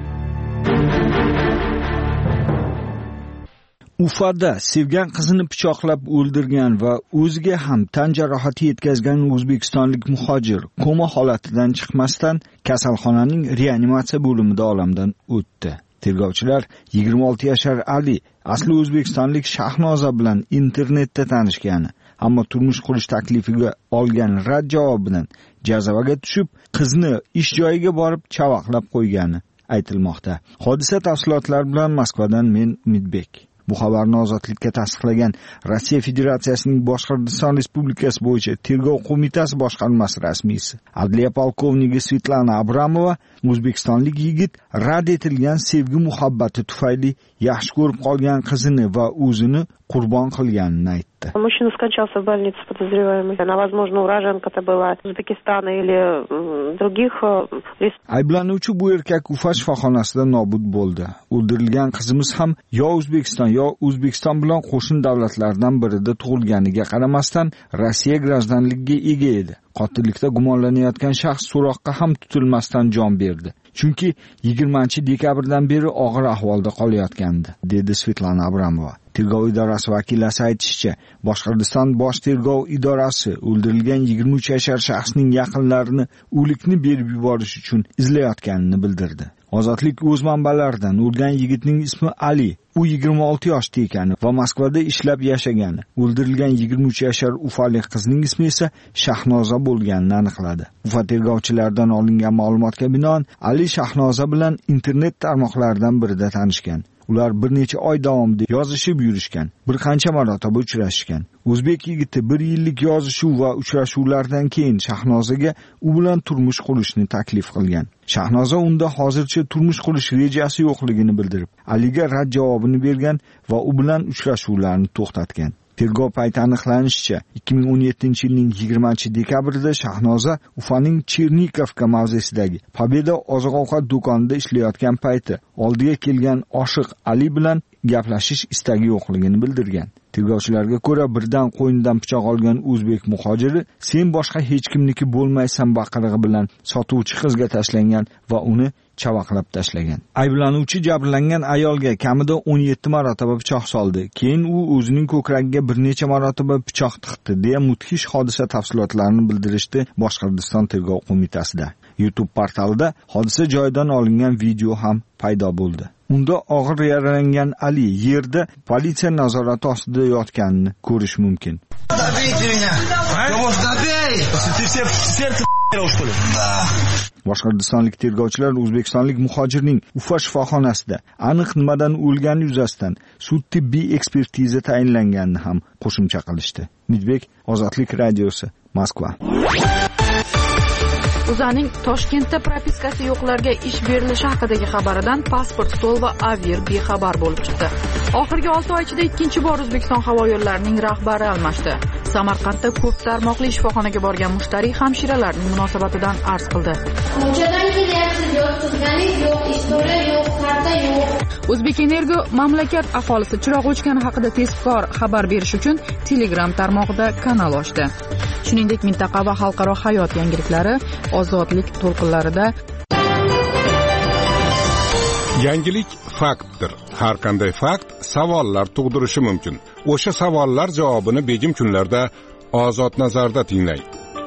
Ufada sevgan qizini pichoqlab o'ldirgan va o'ziga ham tan jarohati yetkazgan o'zbekistonlik muhojir koma holatidan chiqmasdan kasalxonaning reanimatsiya bo'limida olamdan o'tdi. Tergovchilar 26 yashar Ali asli o'zbekistonlik Shahnoza bilan internetda tanishgani, ammo turmush qurish taklifiga olgan rad javobidan jazavaga tushib, qizni ish joyiga borib chavaqlab qo'ygani aytilmoqda. Hodisa tafsilotlari bilan Moskvadan men Umidbek. Bu xabarni Ozodlikka tasdiqlagan Rossiya Federatsiyasining Boshqirdiston Respublikasi bo'yicha Tergov qo'mitasi boshqarmasi rasmiysi Adliya polkovniki Svetlana Abramova o'zbekistonlik yigit rad etilgan sevgi muhabbati tufayli yaxshi ko'rib qolgan qizini va o'zini qurbon qilganini aytdi. Мужчина скончался в больнице подозреваемый. Она, возможно, уроженка-то была из Узбекистана или других республик. Ayblanuvchi bu erkak Ufa shifoxonasida nobud bo'ldi. O'ldirilgan qizimiz ham yo O'zbekiston yo O'zbekiston bilan qo'shni davlatlardan birida tug'ilganiga qaramasdan Rossiya gражданligiga ega edi. Qotillikda gumonlanayotgan shaxs so'roqqa ham tutilmasdan jon berdi. Chunki 20-dekabrdan beri og'ir ahvolda qolayotgandi, dedi Svetlana Abramova. Tergov idorasi vakillasi aytishicha, Boshqirdiston bosh tergov idorasi o'ldirilgan 23 yashar shaxsning yaqinlarini o'likni berib yuborish uchun izlayotganini bildirdi. Ozodlik o'z manbalaridan o'lgan yigitning ismi Ali, u 26 yoshda ekani va Moskvada ishlab yashagani. O'ldirilgan 23 yashar ufalik qizning ismi esa Shahnoza bo'lganini aniqladi. Ufa tergovchilaridan olingan ma'lumotga binoan Ali Shahnoza bilan internet tarmoqlaridan birida tanishgan. Ular bir necha oy davomida yozishib yurishgan, bir qancha marotaba uchrashgan. O'zbek yigiti 1 yillik yozishuv va uchrashuvlardan keyin Shahnozaga u bilan turmush qurishni taklif qilgan. Shahnoza unda hozircha turmush qurish rejasi yo'qligini bildirib, Aliga rad javobini bergan va u bilan uchrashuvlarni to'xtatgan. Tergov payti aniqlanishicha, 2017-yilning 20-dekabrida Shahnoza Ufaning Chernikovka mavzesidagi Pobeda oziq-ovqat do'konida ishlayotgan payti oldiga kelgan oshiq Ali bilan gaplashish istagi yo'qligini bildirgan. Tergovchilarga ko'ra, birdan qo'ynidan pichoq olgan o'zbek muhojiri "Sen boshqa hech kimniki bo'lmaysan" baqirig'i bilan sotuvchi qizga tashlangan va uni chavaqlab tashlagan. Ayblanuvchi jabrlangan ayolga kamida 17 marotaba pichoq soldi. Keyin u o'zining ko'kragiga bir necha marotaba pichoq tiqdi, deya mudhish hodisa tafsilotlarini bildirishdi Boshqirdiston tergov qo'mitasida. YouTube portalida hodisa joyidan olingan video ham paydo bo'ldi. Unda og'ir yaralangan Ali yerda politsiya nazorati ostida yotganini ko'rish mumkin. Boshqirdistonlik tergovchilar o'zbekistonlik muhojirning Ufa shifoxonasida aniq nimadan o'lgani yuzasidan sud tibbiy ekspertiza tayinlanganini ham qo'shimcha qilishdi. Midbek, Ozodlik radiosi, Moskva. O'zaning Toshkentda propiskasi yo'qlarga ish berilishi haqidagi xabaridan Pasport Stol va Avir bexabar bo'lib chiqdi. Oxirgi 6 oy ichida ikkinchi bor O'zbekiston havo yo'llarining rahbari almashdi. Samarqandda ko'p tarmoqli shifoxonaga borgan mushtariy hamshiralarning munosabatidan arz qildi. Ko'chadan kelyapsiz, yo'q tuzganlik yo'q, istoriya yo'q, karta yo'q. O'zbekenergo mamlakat aholisi chiroq o'chgani haqida tezkor xabar berish uchun Telegram tarmog'ida kanal ochdi. Shuningdek, mintaqa va xalqaro hayot yangiliklari ozodlik to'lqinlarida. Yangilik faktdir. Har qanday fakt savollar tug'dirishi mumkin. O'sha savollar javobini begim kunlarda Ozod nazarda tinglang.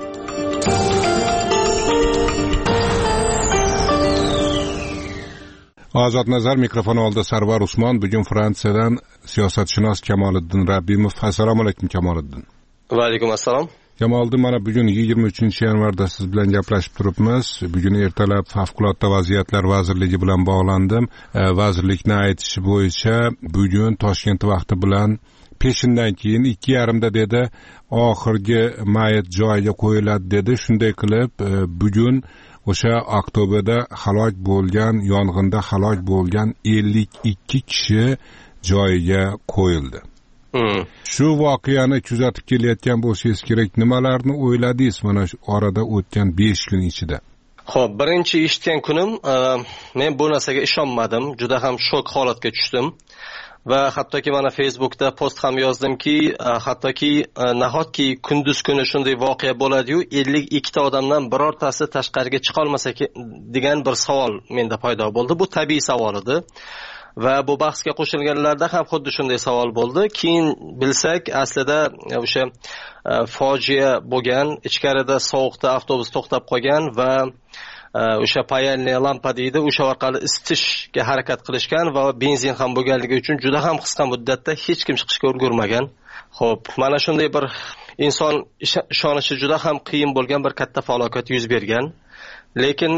Ozod nazar mikrofon oldida Sarvar Usmon. Bugun Fransiyadan siyosatshunos Kamoliddin Rabbimov. Assalomu alaykum Kamoliddin. Va alaykum assalom. Kamoliddin, mana bugun 23-yanvarda siz bilan gaplashib turibmiz. Bugun ertalab Favqulodda vaziyatlar vazirligi bilan bog'landim. Vazirlikning aytishi bo'yicha bugun Toshkent vaqti bilan peshindan keyin 2:30 da dedi oxirgi mayit joyiga qo'yiladi dedi. Shunday qilib bugun o'sha Oktyabrda halok bo'lgan, yong'inda halok bo'lgan 52 kishi joyiga qo'yildi. Shu voqeani kuzatib kelayotgan bo'lsangiz kerak, nimalarni o'yladingiz mana shu orada o'tgan 5 kun ichida? Xo'p, birinchi eshitgan kunim men bu narsaga ishonmadim, juda ham shok holatga tushdim. Va hattoki mana Facebookda post ham yozdimki, hattoki nahotki kunduz kuni shunday voqea bo'ladi-yu, 52 ta odamdan birortasi tashqariga chiqa olmasa degan bir savol menda paydo bo'ldi. Bu tabiiy savol edi. Va bu bahsga qo'shilganlarda ham xuddi shunday savol bo'ldi. Keyin bilsak, aslida o'sha fojia bo'lgan, ichkarida sovuqda avtobus to'xtab qolgan va o'sha payalniy lampa deydi, o'sha orqali isitishga harakat qilishgan va benzin ham bo'lganligi uchun juda ham qisqa muddatda hech kim chiqishga ulgurmagan. Xo'p, mana shunday bir inson ishonishi juda ham qiyin bo'lgan bir katta falokat yuz bergan. Lekin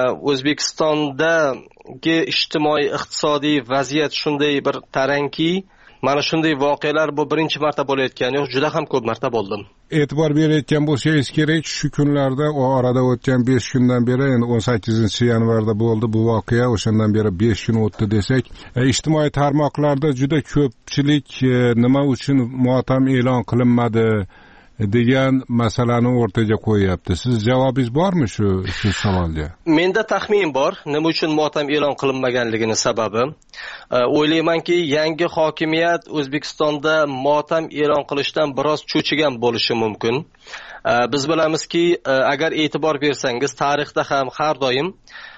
O'zbekistondagi ijtimoiy iqtisodiy vaziyat shunday bir tarangki, mana shunday voqealar bu birinchi marta bo'layotgani yo'q, juda ham ko'p marta bo'ldi. E'tibor berayotgan bo'lsangiz kerak, shu kunlarda orada o'tgan 5 kundan beri, endi 18-yanvarda bo'ldi bu voqea, o'shandan beri 5 kun o'tdi desak, ijtimoiy tarmoqlarda juda ko'pchilik nima uchun motam e'lon qilinmadi degan masalani o'rtaga qo'yapti. Siz javobingiz bormi shu savolga? Menda taxmin bor, nima uchun motam e'lon qilinmaganligini sababi. O'ylaymanki, yangi hokimiyat O'zbekistonda motam e'lon qilishdan biroz cho'chigan bo'lishi mumkin. Biz bilamizki, agar e'tibor bersangiz, tarixda ham har doim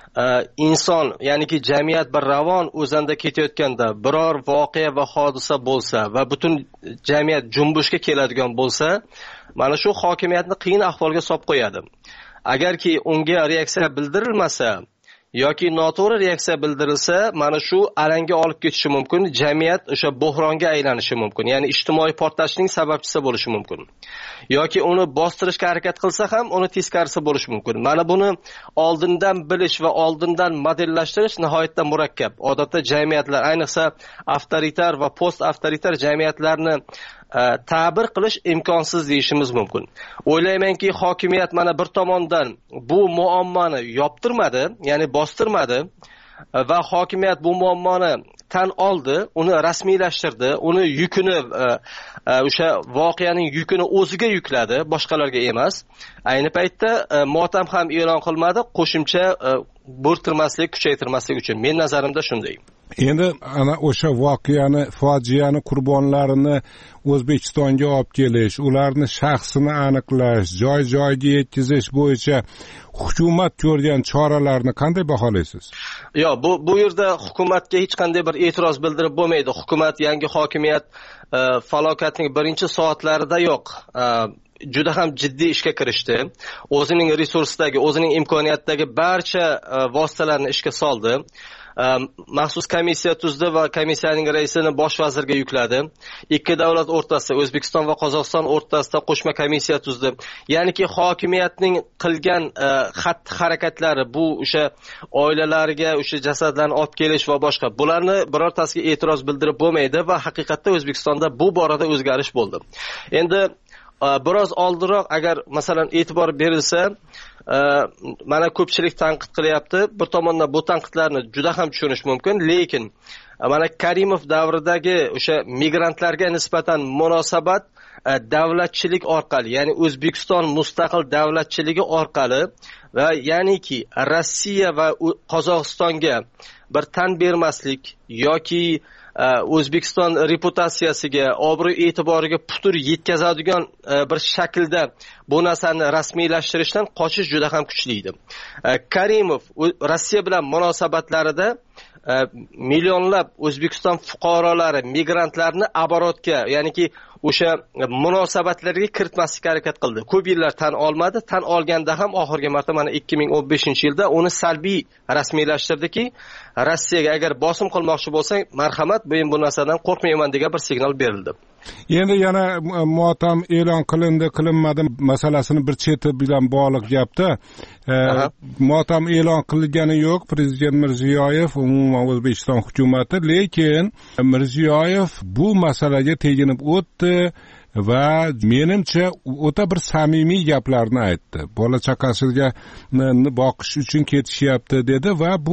inson, ya'niki jamiyat bir ravon o'zanda ketayotganda biror voqea va hodisa bo'lsa va butun jamiyat junbushga keladigan bo'lsa, mana shu hokimiyatni qiyin ahvolga solib qo'yadi. Agarki unga reaksiya bildirilmasa yoki noto'g'ri reaksiya bildirilsa, mana shu alanga olib ketishi mumkin, jamiyat o'sha bo'hronga aylanishi mumkin, ya'ni ijtimoiy portlashning sababchisi bo'lishi mumkin. Yoki uni bostirishga harakat qilsa ham uni teskarisi bo'lishi mumkin. Mana buni oldindan bilish va oldindan modellashtirish nihoyatda murakkab. Odatda jamiyatlar, ayniqsa avtoritar va post avtoritar jamiyatlarni ta'bir qilish imkonsiz deyishimiz mumkin. O'ylaymanki, hokimiyat mana bir tomondan bu muammoni yoptirmadi, ya'ni bostirmadi va hokimiyat bu muammoni tan oldi, uni rasmiylashtirdi, uni yukini, o'sha voqeaning yukini o'ziga yukladi, boshqalarga emas. Ayni paytda motam ham e'lon qilmadi, qo'shimcha bo'rtirmaslik, kuchaytirmaslik uchun. Men nazarimda shunday. Endi ana o'sha voqeani, fojiani qurbonlarini O'zbekistonga olib kelish, ularni shaxsini aniqlash, joy-joyiga yetkazish bo'yicha hukumat ko'rgan choralarni qanday baholaysiz? Yo'q, bu yerda hukumatga hech qanday bir e'tiroz bildirib bo'lmaydi. Hukumat, yangi hokimiyat falokatning birinchi soatlarida yo'q, juda ham jiddiy ishga kirishdi. O'zining resursidagi, o'zining imkoniyatidagi barcha vositalarni ishga soldi. maxsus komissiya tuzdi va komissiyaning raisini bosh vazirga yukladi. Ikki davlat o'rtasida, O'zbekiston va Qozog'iston o'rtasida qo'shma komissiya tuzdi. Ya'niki hokimiyatning qilgan xatti-harakatlari, bu o'sha oilalariga o'sha jasadlarni olib kelish va boshqa, bularni birortasiga e'tiroz bildirib bo'lmaydi va haqiqatda O'zbekistonda bu borada o'zgarish bo'ldi. Endi biroz oldinroq agar masalan e'tibor berilsa, mana ko'pchilik tanqid qilyapti. Bir tomondan bu tanqidlarni juda ham tushunish mumkin, lekin mana Karimov davridagi o'sha migrantlarga nisbatan munosabat davlatchilik orqali, ya'ni O'zbekiston mustaqil davlatchiligi orqali va ya'niki Rossiya va Qozog'istonga bir tan bermaslik yoki O'zbekiston reputatsiyasiga, obro' e'tiboriga putur yetkazadigan bir shaklda bu narsani rasmiylashtirishdan qochish juda ham kuchli edi. Karimov Rossiya bilan munosabatlarida millionlab O'zbekiston fuqarolari, migrantlarni aborotga, ya'niki o'sha munosabatlarga kiritmaslikka harakat qildi. Ko'p yillar tan olmadi. Tan olganda ham oxirgi marta mana 2015-yilda uni salbiy rasmiylashtirdiki, Rossiyaga agar bosim qilmoqchi bo'lsang, marhamat, men bu narsadan qo'rqmayman degan bir signal berildi. Endi yana motam e'lon qilindi, qilinmadi masalasini bir cheti bilan bog'liq gapda. Motam e'lon qilgani yo'q Prezident Mirziyoyev, umuman O'zbekiston hukumatı, lekin Mirziyoyev bu masalaga teginib o'tdi va menimcha o'ta bir samimiy gaplarni aytdi. Bola chaqasiga boqish uchun ketishyapti dedi va bu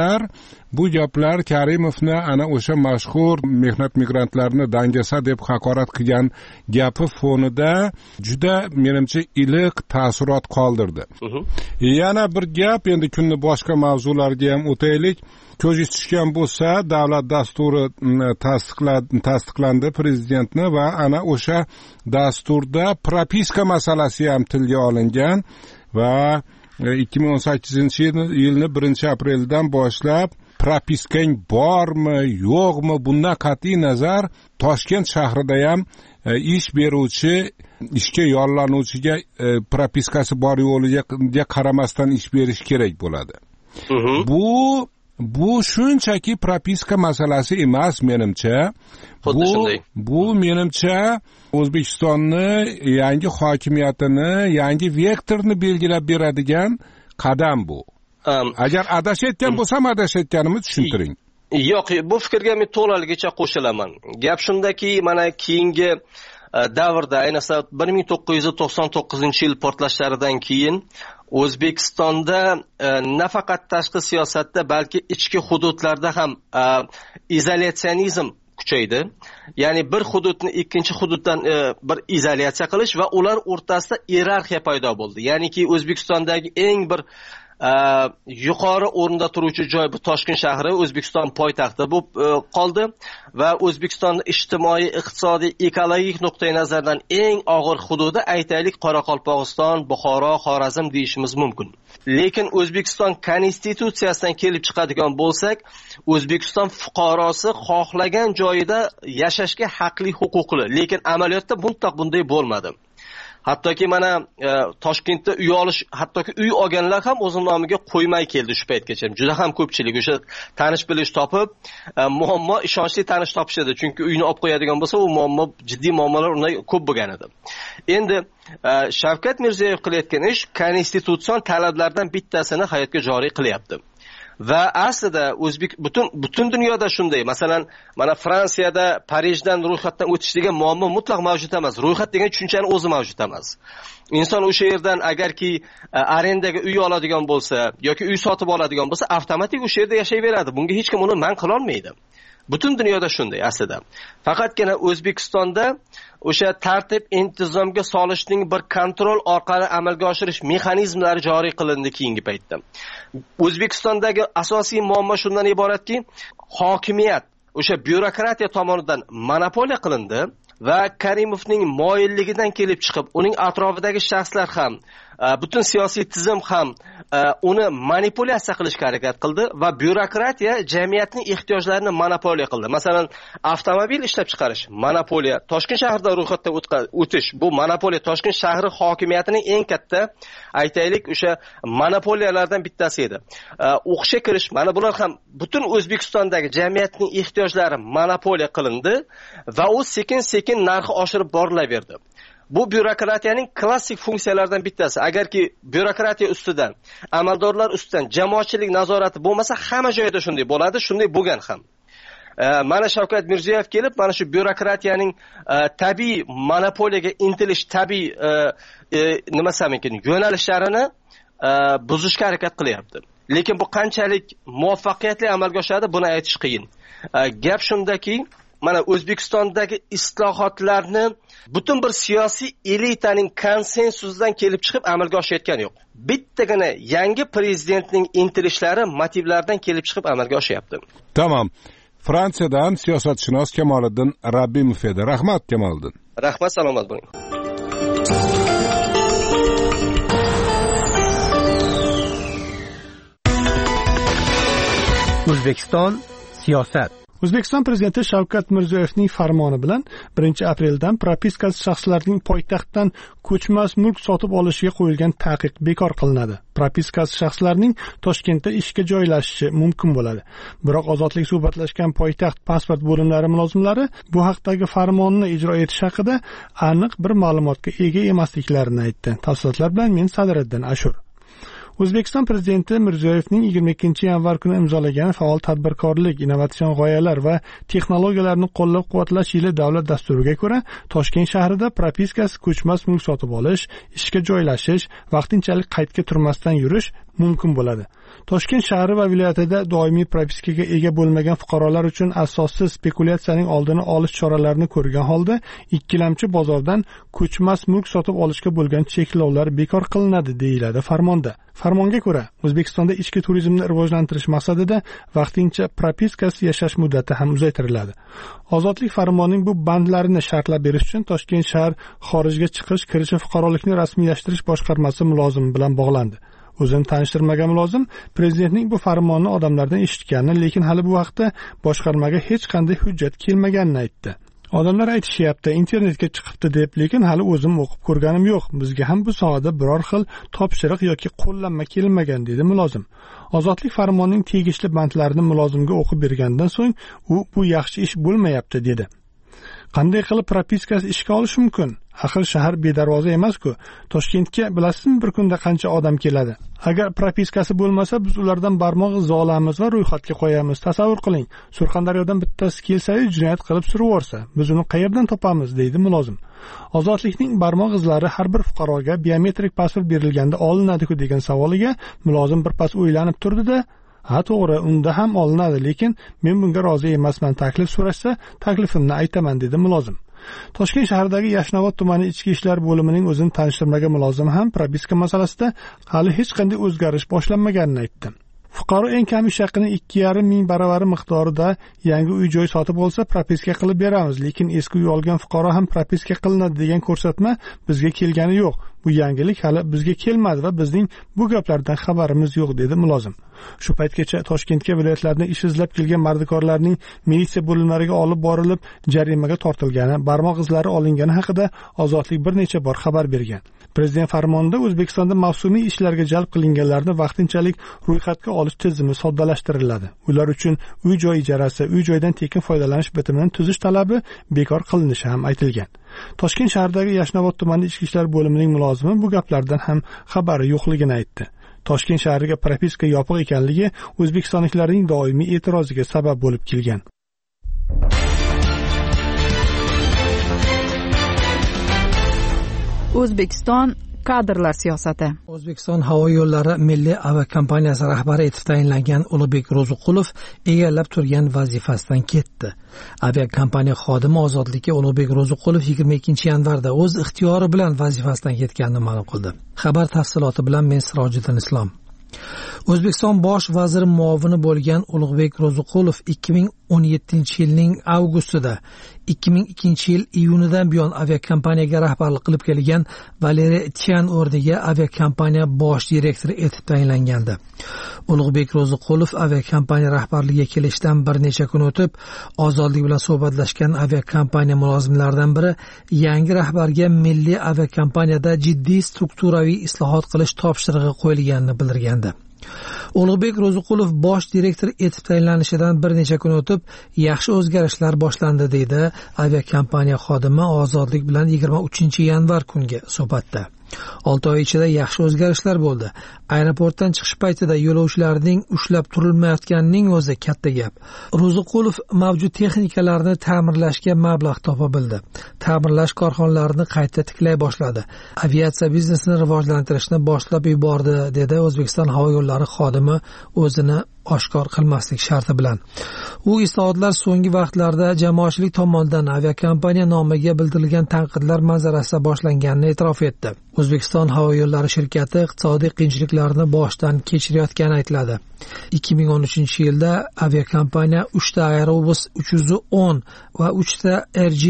gaplar Karimovni ana o'sha mashhur mehnat migrantlarini dangasa deb haqorat qilgan gapi fonida juda menimcha iliq ta'sirot qoldirdi. Yana bir gap, endi kunni boshqa mavzularga ham o'taylik. Ko'zish tushgan bo'lsa, davlat dasturi tasdiqlandi prezidentni va ana o'sha dasturda propiska masalasi ham tilga olingan va 2018-yilni 1-apreldan boshlab propiskang bormi, yo'qmi, bundan qat'iy nazar Toshkent shahrida ham ish beruvchi ishga yollanuvchiga propiskasi bor yo'liga qaramasdan ish berish kerak bo'ladi. Bu shunchaki propiska masalasi emas menimcha. Bu menimcha O'zbekistonni yangi hokimiyatini, yangi vektorni belgilab beradigan qadam bu. Agar adashayotgan bo'lsam, adashayotganimni tushuntiring. Yo'q, bu fikrga men to'laligicha qo'shilaman. Gap shundaki, mana keyingi davrda, ayniqsa 1999-yil portlashlaridan keyin O'zbekistonda nafaqat tashqi siyosatda, balki ichki hududlarda ham izolyatsiyonizm kuchaydi. Ya'ni bir hududni ikkinchi hududdan bir izolyatsiya qilish va ular o'rtasida iyerarxiya paydo bo'ldi. Ya'niki O'zbekistondagi eng bir yuqori o'rinda turuvchi joy bu Toshkent shahri, O'zbekiston poytaxti bo'lib qoldi va O'zbekistonning ijtimoiy, iqtisodiy, ekologik nuqtai nazardan eng og'ir hududi aytaylik Qoraqalpog'iston, Buxoro, Xorazm deyishimiz mumkin. Lekin O'zbekiston konstitutsiyasidan kelib chiqadigan bo'lsak, O'zbekiston fuqarosi xohlagan joyida yashashga haqli, huquqli, lekin amaliyotda bunday bo'lmadi. Hattoki mana Toshkentda uy olish, hattoki uy olganlar ham o'z nomiga qo'ymay keldi shu paytgacha. Juda ham ko'pchilik o'sha tanish bilish topib, muammo ishonchli tanish topish edi. Chunki uyni olib qo'yadigan bo'lsa, u muammo, jiddiy muammolar unday ko'p bo'lgan edi. Endi Shavkat Mirziyoyev qilayotgan ish konstitutsion talablardan bittasini hayotga joriy qilyapti. Va aslida butun dunyoda shunday. Masalan, mana Fransiyada Parijdan ro'yxatdan o'tish degan muammo mutlaq mavjud emas. Ro'yxat degan tushunchani o'zi mavjud emas. Inson o'sha yerdan agarki arendaga uy oladigan bo'lsa yoki uy sotib oladigan bo'lsa, avtomatik o'sha yerda yashayveradi. Bunga hech kim uni man qila olmaydi. Butun dunyoda shunday aslida. Faqatgina O'zbekistonda o'sha tartib intizomga solishning bir kontrol orqali amalga oshirish mexanizmlari joriy qilindi keyingi paytda. O'zbekistondagi asosiy muammo shundan iboratki, hokimiyat o'sha byurokratiya tomonidan monopoliya qilindi va Karimovning moyilligidan kelib chiqib, uning atrofidagi shaxslar ham butun siyosiy tizim ham uni manipulyatsiya qilishga harakat qildi va byurokratiya jamiyatning ehtiyojlarini monopoliya qildi. Masalan, avtomobil ishlab chiqarish monopoliya, Toshkent shahrida ro'yxatdan o'tish bu monopoliya. Toshkent shahri hokimiyatining eng katta, aytaylik, o'sha monopoliyalardan bittasi edi. O'qishga kirish, mana bular ham butun O'zbekistondagi jamiyatning ehtiyojlari monopoliya qilindi va u sekin-sekin narxi oshirib borilaverdi. Bu byurokratiyaning klassik funksiyalaridan bittasi. Agarki byurokratiya ustidan, amaldorlar ustidan jamoatchilik nazorati bo'lmasa, hamma joyda shunday bo'ladi, shunday bo'lgan ham. Mana Shavkat Mirziyoyev kelib, mana shu byurokratiyaning tabiiy monopoliyaga intilish, tabiiy nima desam ekan, yo'nalishlarini buzishga harakat qilyapti. Lekin bu qanchalik muvaffaqiyatli amalga oshadi, buni aytish qiyin. Gap shundaki, mana O'zbekistondagi islohotlarni butun bir siyosiy elitaning konsensusidan kelib chiqib amalga oshayotgani yo'q. Bittagina yangi prezidentning intilishlari motivlaridan kelib chiqib amalga oshyapti. Tamam. Fransiyadan siyosatshunos Kamoliddin Rabbimov edi. Rahmat Kamoliddin. Rahmat, salomat bo'ling. O'zbekiston siyosat. O'zbekiston prezidenti Shavkat Mirziyoyevning farmoni bilan 1-apreldan propiskasiz shaxslarning poytaxtdan ko'chmas mulk sotib olishiga qo'yilgan taqiq bekor qilinadi. Propiskasiz shaxslarning Toshkentda ishga joylashishi mumkin bo'ladi. Biroq ozodlik suhbatlashgan poytaxt pasport bo'limlari mulozimlari bu haqdagi farmonni ijro etish haqida aniq bir ma'lumotga ega emasliklarini aytdi. Tafsilotlar bilan men Sadiriddin Ashur. O'zbekiston prezidenti Mirziyoyevning 22-yanvar kuni imzolagan faol tadbirkorlik, innovatsion g'oyalar va texnologiyalarni qo'llab-quvvatlash yili davlat dasturiga ko'ra, Toshkent shahrida propiskasiz ko'chmas mulk sotib olish, ishga joylashish, vaqtinchalik qaydga turmasdan yurish mumkin bo'ladi. Toshkent shahri va viloyatida doimiy propiskaga ega bo'lmagan fuqarolar uchun asossiz spekulyatsiyaning oldini olish choralarini ko'rgan holda, ikkilamchi bozordan ko'chmas mulk sotib olishga bo'lgan cheklovlar bekor qilinadi, deyiladi farmonda. Farmonga ko'ra, O'zbekistonda ichki turizmni rivojlantirish maqsadida vaqtincha propiskasiz yashash muddati ham uzaytiriladi. Ozodlik farmonining bu bandlarini shartlab berish uchun Toshkent shahar xorijga chiqish, kirish fuqarolikni rasmiylashtirish boshqarmasi mulozimi bilan bog'landi. O'zini tanishtirmagan mulozim prezidentning bu farmonni odamlardan eshitganini, lekin hali bu haqda boshqarmaga hech qanday hujjat kelmaganini aytdi. Odamlar aytishyapti, internetga chiqibdi deb, lekin hali o'zim o'qib ko'rganim yo'q. Bizga ham bu sohada biror xil topshiriq yoki qo'llanma kelmagan, dedi mulozim. Ozodlik farmonining tegishli bandlarini mulozimga o'qib bergandan so'ng u bu yaxshi ish bo'lmayapti, dedi. Qanday qilib propiskasiz ishga olish mumkin? Axir shahar bedarvoza emas-ku. Toshkentga bilasizmi bir kunda qancha odam keladi? Agar propiskasi bo'lmasa, biz ulardan barmoq izi olamiz va ro'yxatga qo'yamiz. Tasavvur qiling, Surxondaryodan bittasi kelsa-yu jinoyat qilib suraversa, biz uni qayerdan topamiz, deydi mulozim. Ozodlikning barmoq izlari har bir fuqaroga biometrik pasport berilganda olinadi-ku degan savoliga mulozim birpas o'ylanib turdi-da, ha to'g'ri, unda ham olinadi, lekin men bunga rozi emasman. Taklif so'rashsa, taklifimni aytaman, dedi mulozim. Toshkent shahridagi Yashnobod tumani ichki ishlar bo'limining o'zini tanishtirmagan mulozim ham propiska masalasida hali hech qanday o'zgarish boshlanmaganini aytdi. Fuqaro eng kam ish haqining 2,5 ming baravari miqdorida yangi uy-joy sotib olsa propiska qilib beramiz, lekin eski uy olgan fuqaro ham propiska qilinadi degan ko'rsatma bizga kelgani yo'q. Bu yangilik hali bizga kelmadi va bizning bu gaplardan xabarimiz yo'q, dedi mulozim. Shu paytgacha Toshkentga viloyatlardan ish izlab kelgan mardikorlarning militsiya bo'limlariga olib borilib jarimaga tortilgani, barmoq izlari olingani haqida Ozodlik bir necha bor xabar bergan. Prezident farmonida O'zbekistonda mavsumiy ishlarga jalb qilinganlarni vaqtinchalik ro'yxatga olish tizimi soddalashtiriladi. Ular uchun uy-joy ijarasi, uy-joydan tekin foydalanish bitimini tuzish talabi bekor qilinishi ham aytilgan. Toshkent shahridagi Yashnobod tumani ichki ishlar bo'limining mulozimi bu gaplardan ham xabari yo'qligini aytdi. Toshkent shahriga propiska yopiq ekanligi o'zbekistonliklarning doimiy e'tiroziga sabab bo'lib kelgan. O'zbekiston kadrlar siyosati. O'zbekiston havo yo'llari milliy aviakompaniyasi rahbari etib tayinlangan Ulug'bek Ro'ziqulov egallab turgan vazifasidan ketdi. Aviakompaniya xodimi ozodlikka Ulug'bek Ro'ziqulov 22-yanvarda o'z ixtiyori bilan vazifasidan ketganini ma'lum qildi. Xabar tafsiloti bilan men Sirojiddin Islom. O'zbekiston bosh vaziri muovini bo'lgan Ulug'bek Ro'ziqulov 2017-yilning avgustida 2002 yil iyunidan buyon aviakompaniyaga rahbarlik qilib kelgan Valeriy Tyan o'rniga aviakompaniya bosh direktori etib tayinlangandi. Ulug'bek Ro'ziqulov aviakompaniya rahbarligiga kelishdan bir necha kun o'tib, Ozodlik bilan suhbatlashgan aviakompaniya mulozimlaridan biri yangi rahbarga milliy aviakompaniyada jiddiy strukturaviy islohot qilish topshirig'i qo'yilganini bildirgandi. Ulug'bek Ro'ziqulov bosh direktor etib tayinlanishidan bir necha kun o'tib, yaxshi o'zgarishlar boshlandi deydi aviakompaniya xodimi Ozodlik bilan 23-yanvar kungi suhbatda. 6 oy ichida yaxshi o'zgarishlar bo'ldi. Aeroportdan chiqish paytida yo'lovchilarning ushlab turilmayotganining o'zi katta gap. Ro'ziqulov mavjud texnikalarni ta'mirlashga mablag' topa bildi. Ta'mirlash korxonalarini qayta tiklay boshladi. Aviatsiya biznesini rivojlantirishni boshlab yubordi, dedi O'zbekiston havo yo'llari xodimi o'zini oshkor qilmaslik sharti bilan. U islohotlar so'nggi vaqtlarda jamoatchilik tomonidan aviakompaniya nomiga bildirilgan tanqidlar manzarasida boshlanganini e'tirof etdi. O'zbekiston havo yo'llari shirkati iqtisodiy qiyinchiliklarni boshdan kechirayotgani aytiladi. 2013-yilda aviakompaniya 3 ta Airbus 310 va 3 ta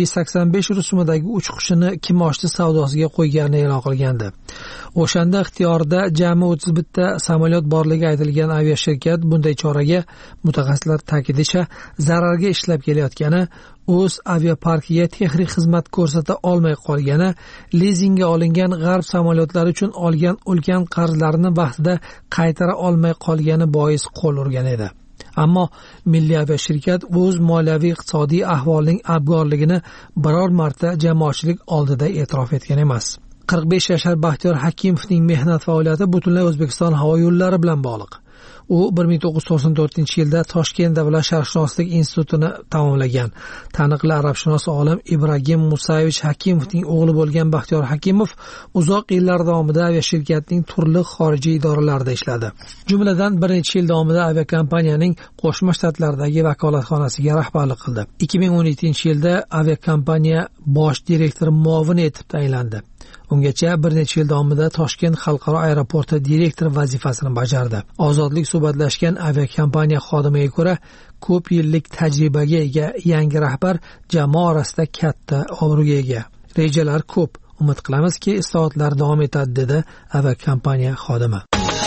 RJ85 rusumidagi uchqishini kimoshdi savdosiga qo'yganini e'lon qilgandi. O'shanda ixtiyorida jami 31 ta samolyot borligi aytilgan aviashirkat bunday choraga mutaxassislar ta'kidlashicha zararga ishlab kelayotgani, o'z aviaparkiga texnik xizmat ko'rsata olmay qolgani, lizingga olingan g'arb samolyotlari uchun olgan ulkan qarzlarini vaqtida qaytara olmay qolgani bois qo'l urgan edi. Ammo milliy aviashirkat o'z moliyaviy iqtisodiy ahvolining abgorligini biror marta jamoatchilik oldida e'tirof etgan emas. 45 yashar Baxtiyor Hakimovning mehnat faoliyati butunlay O'zbekiston havo yo'llari bilan bog'liq. U 1994-yilda Toshkent davlat sharqshunoslik institutini tamomlagan. Taniqli arabshunos olim Ibragim Musayevich Hakimovning o'g'li bo'lgan Baxtiyor Hakimov uzoq yillar davomida aviashirkatning turli xorijiy idoralarida ishladi. Jumladan bir necha yil davomida aviakompaniyaning Qo'shma Shtatlardagi vakolatxonasiga rahbarlik qildi. 2017-yilda aviakompaniya bosh direktori muovini etib tayinlandi. Ungacha bir necha yil davomida Toshkent xalqaro aeroporti direktori vazifasini bajardi. Ozodlik suhbatlashgan aviakompaniya xodimiga ko'ra, ko'p yillik tajribaga ega yangi rahbar jamoa orasida katta obro'ga ega. Rejalar ko'p. Umid qilamizki, islohotlar davom etadi, dedi aviakompaniya xodimi.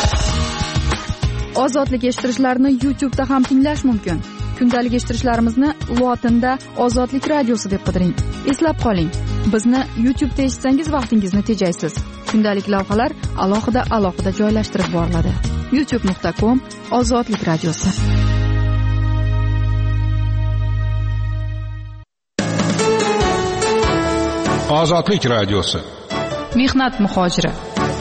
Ozodlik eshittirishlarni YouTube'da ham tinglash mumkin. Kundalik eshittirishlarimizni lotinda Ozodlik radiosi deb qidiring. Eslab qoling, bizni YouTube'da eshitsangiz vaqtingizni tejaysiz. Kundalik lavhalar alohida joylashtirib boriladi. youtube.com/Ozodlik radiosi. Ozodlik radiosi. Mehnat muhojiri.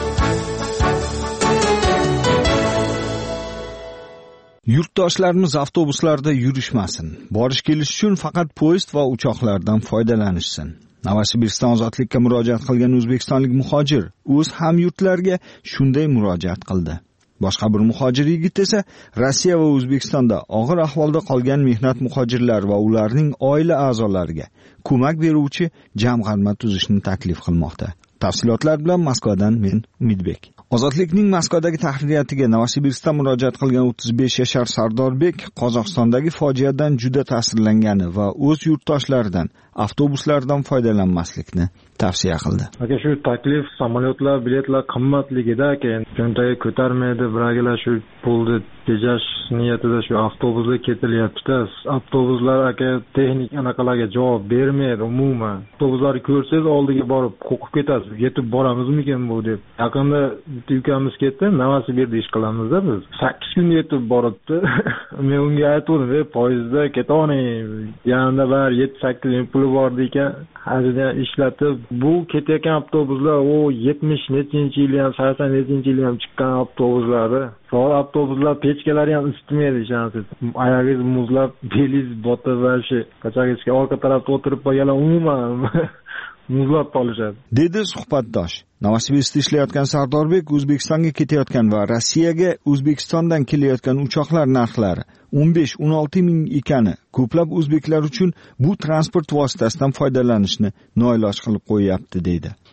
Yurtdoshlarimiz avtobuslarda yurishmasin. Borish kelish uchun faqat poyezd va uchoqlardan foydalanishsin. Novosibirddan ozodlikka murojaat qilgan o'zbekistonlik muhojir o'z hamyurtlariga shunday murojaat qildi. Boshqa bir muhojir yigit esa Rossiya va O'zbekistonda og'ir ahvolda qolgan mehnat muhojirlar va ularning oila a'zolariga ko'mak beruvchi jamg'arma tuzishni taklif qilmoqda. Tafsilotlar bilan Moskvadan men Umidbek. Ozodlikning Moskvadagi tahririyatiga Novosibirskdan murojaat qilgan 35 yashar Sardorbek Qozog'istondagi fojiadan juda ta'sirlangani va o'z yurtdoshlaridan avtobuslardan foydalanmaslikni tavsiya qildi. Aka shu taklif samolyotlar, biletlar qimmatligida keyin cho'ntaga ko'tarmaydi, biragilar shu pulni tejash niyatida shu avtobusga ketilyapti. Avtobuslar aka texnik anaqalarga javob bermaydi umuman. Avtobuslarni ko'rsangiz oldiga borib qo'qib ketasiz. Yetib boramizmikan bu deb. Yaqinda ukamiz ketdi, Novosibirda ish qilamizda biz. 8 kun yetib boribdi. Men unga aytdim, poyezdda ketavering. Yanında bar 7-8 ming puli bor ekan, halidan ishlatib, bu ketayotgan avtobuslar o 70 nechinchi yil ham, 80 nechinchi yil ham chiqqan avtobuslari. So'l avtobuslar pechkalari ham isitmaydi ishonasiz. Oyog'ingiz muzlab, belingiz botib va shu qachongacha orqa tarafda o'tirib qolganlar umuman muzlab qolishadi, dedi suhbatdosh. Novosibirskda ishlayotgan Sardorbek O'zbekistonga ketayotgan va Rossiyaga O'zbekistondan kelayotgan uchoqlar narxlari 15-16 ming ekani ko'plab o'zbeklar uchun bu transport vositasidan foydalanishni noiloj qilib qo'yapti, deydi.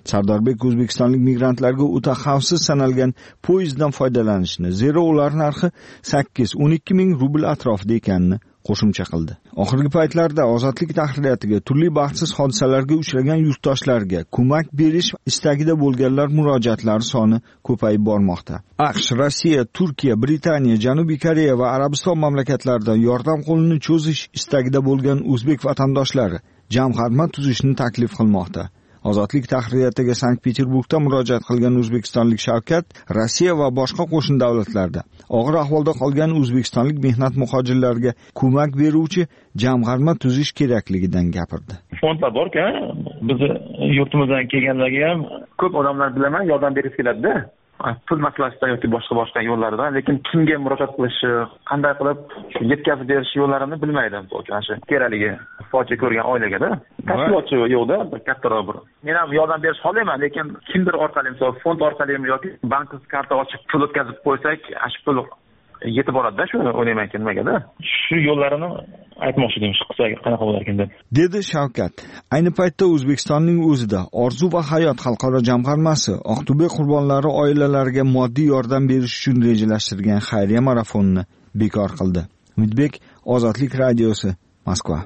Sardorbek o'zbekistonlik migrantlarga o'ta xavfsiz sanalgan poyezddan foydalanishni, zero ular narxi 8-12 ming rubl atrofida ekanini qo'shimcha qildi. Oxirgi paytlarda ozodlik tahririyatiga turli baxtsiz hodisalarga uchragan yurtdoshlarga ko'mak berish istagida bo'lganlar murojaatlari soni ko'payib bormoqda. AQSh, Rossiya, Turkiya, Britaniya, Janubiy Koreya va Arabiston mamlakatlarida yordam qo'lini cho'zish istagida bo'lgan o'zbek vatandoshlari jamg'arma tuzishni taklif qilmoqda. Ozodlik tahririyatiga Sankt-Peterburgda murojaat qilgan o'zbekistonlik Shavkat, Rossiya va boshqa qo'shni davlatlarda og'ir ahvolda qolgan o'zbekistonlik mehnat muhojirlariga ko'mak beruvchi jamg'arma tuzish kerakligidan gapirdi. Fondlar bor-ku, bizni yurtimizdan kelganlarga ham ko'p odamlar bilaman yordam berib keladi-da. Pul masalasidan yoki boshqa yo'llaridan, lekin kimga murojaat qilishi, qanday qilib yetkazib berish yo'llarini bilmaydi. O'sha kerakligi fojia ko'rgan oilaga-da. Tashkilotchi yo'qda, kattaroq bir. Men ham yordam berish xohlayman, lekin kimdir orqali, masalan, fond orqali yoki bank karta ochib pul o'tkazib qo'ysak, ash pul yetib boradi-da, shuni o'ylayman nimaga-da. Shu yo'llarini aytmoqchi edim, qilsak qanaqa bo'lar ekan deb. Dedi Shavkat. Ayni paytda O'zbekistonning o'zida Orzu va Hayot xalqaro jamg'armasi Aqto'be qurbonlari oilalariga moddiy yordam berish uchun rejalashtirgan xayriya marafonini bekor qildi. Umidbek, Ozodlik radiosi, Moskva.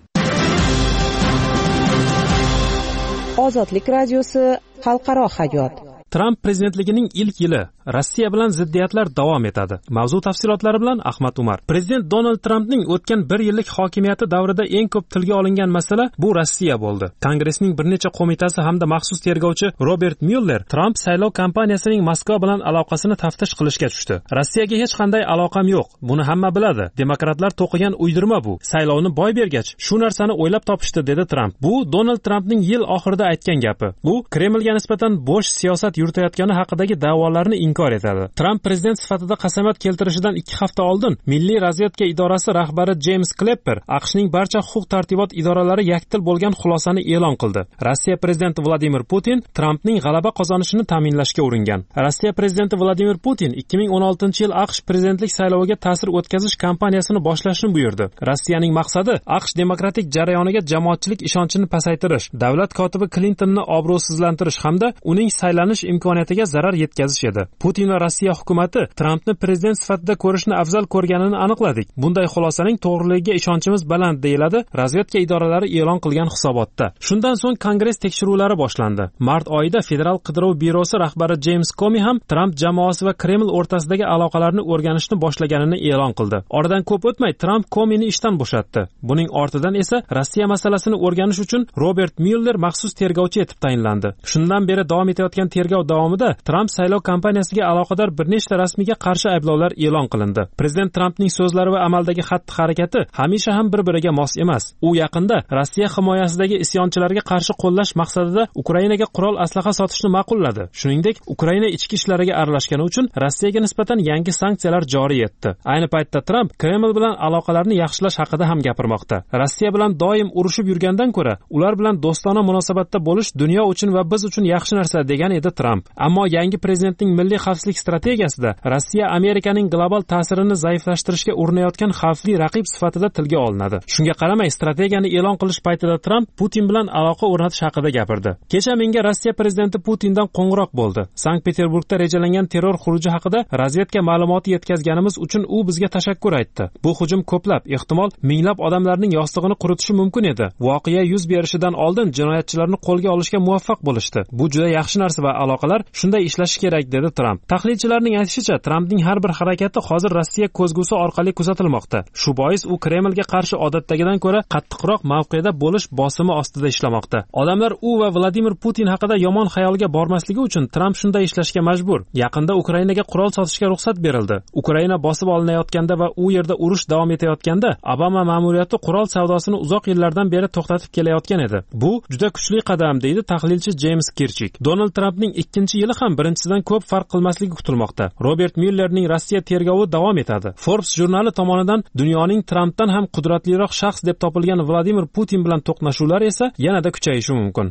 Ozodlik radiosi, xalqaro hayot. Tramp prezidentligining ilk yili Rossiya bilan ziddiyatlar davom etadi. Mavzu tafsilotlari bilan Ahmad Umar. Prezident Donald Trampning o'tgan 1 yillik hokimiyati davrida eng ko'p tilga olingan masala bu Rossiya bo'ldi. Kongressning bir necha qo'mitasi hamda maxsus tergovchi Robert Mueller Tramp saylov kampaniyasining Moskva bilan aloqasini taftish qilishga tushdi. Rossiyaga hech qanday aloqam yo'q. Buni hamma biladi. Demokratlar to'qigan uydirma bu. Saylovni boy bergach, shu narsani o'ylab topishdi, dedi Tramp. Bu Donald Trampning yil oxirida aytgan gapi. Bu Kremlga nisbatan bo'sh siyosat yuritayotgani haqidagi da'volarni inkor etadi. Tramp prezident sifatida qasamyod keltirishidan 2 hafta oldin Milliy razvedka idorasi rahbari James Clapper AQShning barcha huquq-tartibot idoralari yakdil bo'lgan xulosani e'lon qildi. Rossiya prezidenti Vladimir Putin Trampning g'alaba qozonishini ta'minlashga uringan. Rossiya prezidenti Vladimir Putin 2016-yil AQSh prezidentlik sayloviga ta'sir o'tkazish kampaniyasini boshlashni buyurdi. Rossiyaning maqsadi AQSh demokratik jarayoniga jamoatchilik ishonchini pasaytirish, davlat kotibi Klintonni obro'sizlantirish hamda uning saylanish imkoniyatiga zarar yetkazish edi. Putin va Rossiya hukumati Trampni prezident sifatida ko'rishni afzal ko'rganini aniqladik. Bunday xulosaning to'g'riligiga ishonchimiz baland, deyiladi razvedka idoralari e'lon qilgan hisobotda. Shundan so'ng Kongress tekshiruvlari boshlandi. Mart oyida Federal qidiruv byurosi rahbari James Comey ham Tramp jamoasi va Kreml o'rtasidagi aloqalarni o'rganishni boshlaganini e'lon qildi. Oradan ko'p o'tmay Tramp Comeyni ishdan bo'shatdi. Buning ortidan esa Rossiya masalasini o'rganish uchun Robert Mueller maxsus tergovchi etib tayinlandi. Shundan beri davom etayotgan tergov davomida Tramp saylov kampaniyasiga aloqador bir nechta rasmiyga qarshi ayblovlar e'lon qilindi. Prezident Trampning so'zlari va amaldagi xatti-harakati hamisha ham bir-biriga mos emas. U yaqinda Rossiya himoyasidagi isyonchilarga qarshi qo'llash maqsadida Ukrainaga qurol aslaha sotishni ma'qulladi. Shuningdek, Ukraina ichki ishlariga aralashgani uchun Rossiyaga nisbatan yangi sanksiyalar joriy etdi. Ayni paytda Tramp Kreml bilan aloqalarni yaxshilash haqida ham gapirmoqda. Rossiya bilan doim urushib yurgandan ko'ra, ular bilan do'stona munosabatda bo'lish dunyo uchun va biz uchun yaxshi narsa, degan edi Tramp. Ammo yangi prezidentning milliy xavfsizlik strategiyasida Rossiya Amerikaning global ta'sirini zaiflashtirishga urinayotgan xavfli raqib sifatida tilga olinadi. Shunga qaramay, strategiyani e'lon qilish paytida Tramp Putin bilan aloqa o'rnatish haqida gapirdi. Kecha menga Rossiya prezidenti Putindan qo'ng'iroq bo'ldi. Sankt-Peterburgda rejalangan terror xuruji haqida razvedka ma'lumoti yetkazganimiz uchun u bizga tashakkur aytdi. Bu hujum ko'plab, ehtimol minglab odamlarning yostig'ini quritishi mumkin edi. Voqea yuz berishidan oldin jinoyatchilarni qo'lga olishga muvaffaq bo'lishdi. Bu juda yaxshi narsa va aloqalar shunday ishlashi kerak, dedi Tramp. Tahlilchilarning aytishicha, Trampning har bir harakati hozir Rossiya ko'zgusi orqali kuzatilmoqda. Shu bois u Kremlga qarshi odatdagidan ko'ra qattiqroq mavqeda bo'lish bosimi ostida ishlamoqda. Odamlar u va Vladimir Putin haqida yomon xayolga bormasligi uchun Tramp shunday ishlashga majbur. Yaqinda Ukrainaga qurol sotishga ruxsat berildi. Ukraina bosib olinayotganda va u yerda urush davom etayotganda Obama ma'muriyati qurol savdosini uzoq yillardan beri to'xtatib kelayotgan edi. Bu juda kuchli qadam, deydi tahlilchi James Kirchik. Donald Trampning ikkinchi yili ham birinchisidan ko'p farq qilmasligi kutilmoqda. Robert Muellerning Rossiya tergovi davom etadi. Forbes jurnali tomonidan dunyoning Trampdan ham qudratliroq shaxs deb topilgan Vladimir Putin bilan to'qnashuvlar esa yanada kuchayishi mumkin.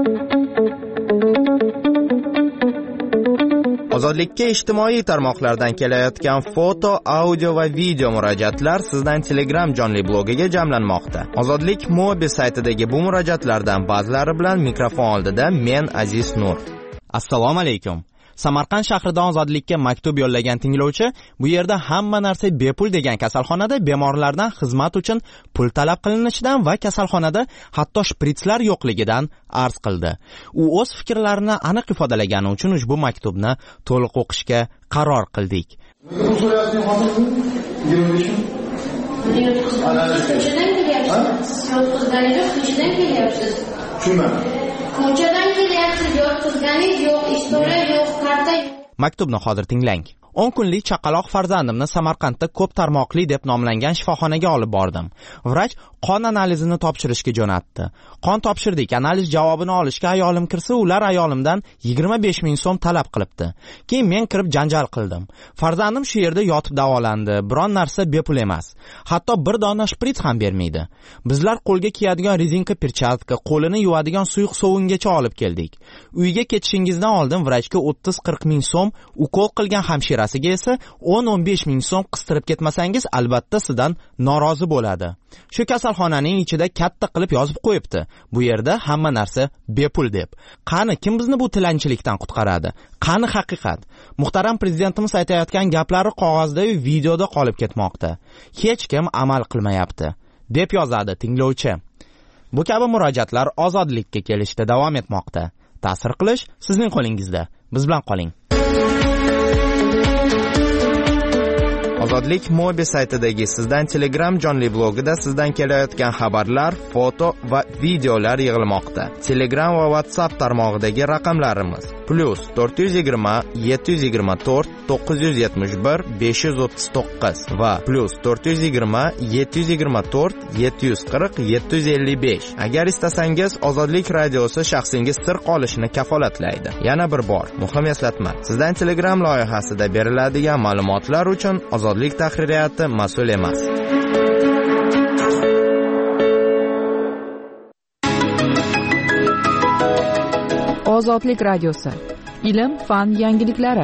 Ozodlikka ijtimoiy tarmoqlardan kelayotgan foto, audio va video murojaatlar sizdan Telegram jonli blogiga jamlanmoqda. Ozodlik Mobi saytidagi bu murojaatlardan ba'zilari bilan mikrofon oldida men Aziz Nur. Assalomu alaykum. Samarqand shahridan ozodlikka maktub yo'llagan tinglovchi bu yerda hamma narsa bepul degan kasalxonada bemorlardan xizmat uchun pul talab qilinishidan va kasalxonada hatto shpritslar yo'qligidan arz qildi. U o'z fikrlarini aniq ifodalagani uchun ushbu maktubni to'liq o'qishga qaror qildik. Ko'chadan kelyapsiz, yotqizganingiz yo'q, istoriya yo'q, karta yo'q. Maktubni hozir tinglang. 10 kunlik chaqaloq farzandimni Samarqandda ko'p tarmoqli deb nomlangan shifoxonaga olib bordim. Vrach qon analizini topshirishga jo'natdi. Qon topshirdik, analiz javobini olishga ayolim kirsa, ular ayolimdan 25 ming so'm talab qilibdi. Keyin men kirib janjal qildim. Farzandim shu yerda yotib davolandi, biron narsa bepul emas. Hatto bir dona shprits ham bermaydi. Bizlar qo'lga kiyadigan rezinka perchatka, qo'lini yuvadigan suyuq sovungacha olib keldik. Uyga ketishingizdan oldin vrachga 30-40 ming so'm, ukol qilgan hamshirasiga esa 10-15 ming so'm qistirib ketmasangiz, albatta sizdan norozi bo'ladi. Shu kasalxonaning ichida katta qilib yozib qo'yibdi. Bu yerda hamma narsa bepul deb. Qani kim bizni bu tilanchilikdan qutqaradi? Qani haqiqat? Muhtaram prezidentimiz aytayotgan gaplari qog'ozda va videoda qolib ketmoqda. Hech kim amal qilmayapti, deb yozadi tinglovchi. Bu kabi murojaatlar ozodlikka kelishda davom etmoqda. Ta'sir qilish sizning qo'lingizda. Biz bilan qoling. Ozodlik Mobi saytidagi sizdan Telegram jonli blogida sizdan kelayotgan xabarlar, foto va videolar yig'ilmoqda. Telegram va WhatsApp tarmog'idagi raqamlarimiz +420 724 971 539 va +420 724 740 755. Agar istasangiz, Ozodlik radiosi shaxsingiz sir qolishini kafolatlaydi. Yana bir bor, muhim eslatma. Sizdan Telegram loyihasida beriladigan ma'lumotlar uchun Ozodlik tahririyati mas'ul emas. Ozodlik radiosi. Ilm, fan yangiliklari.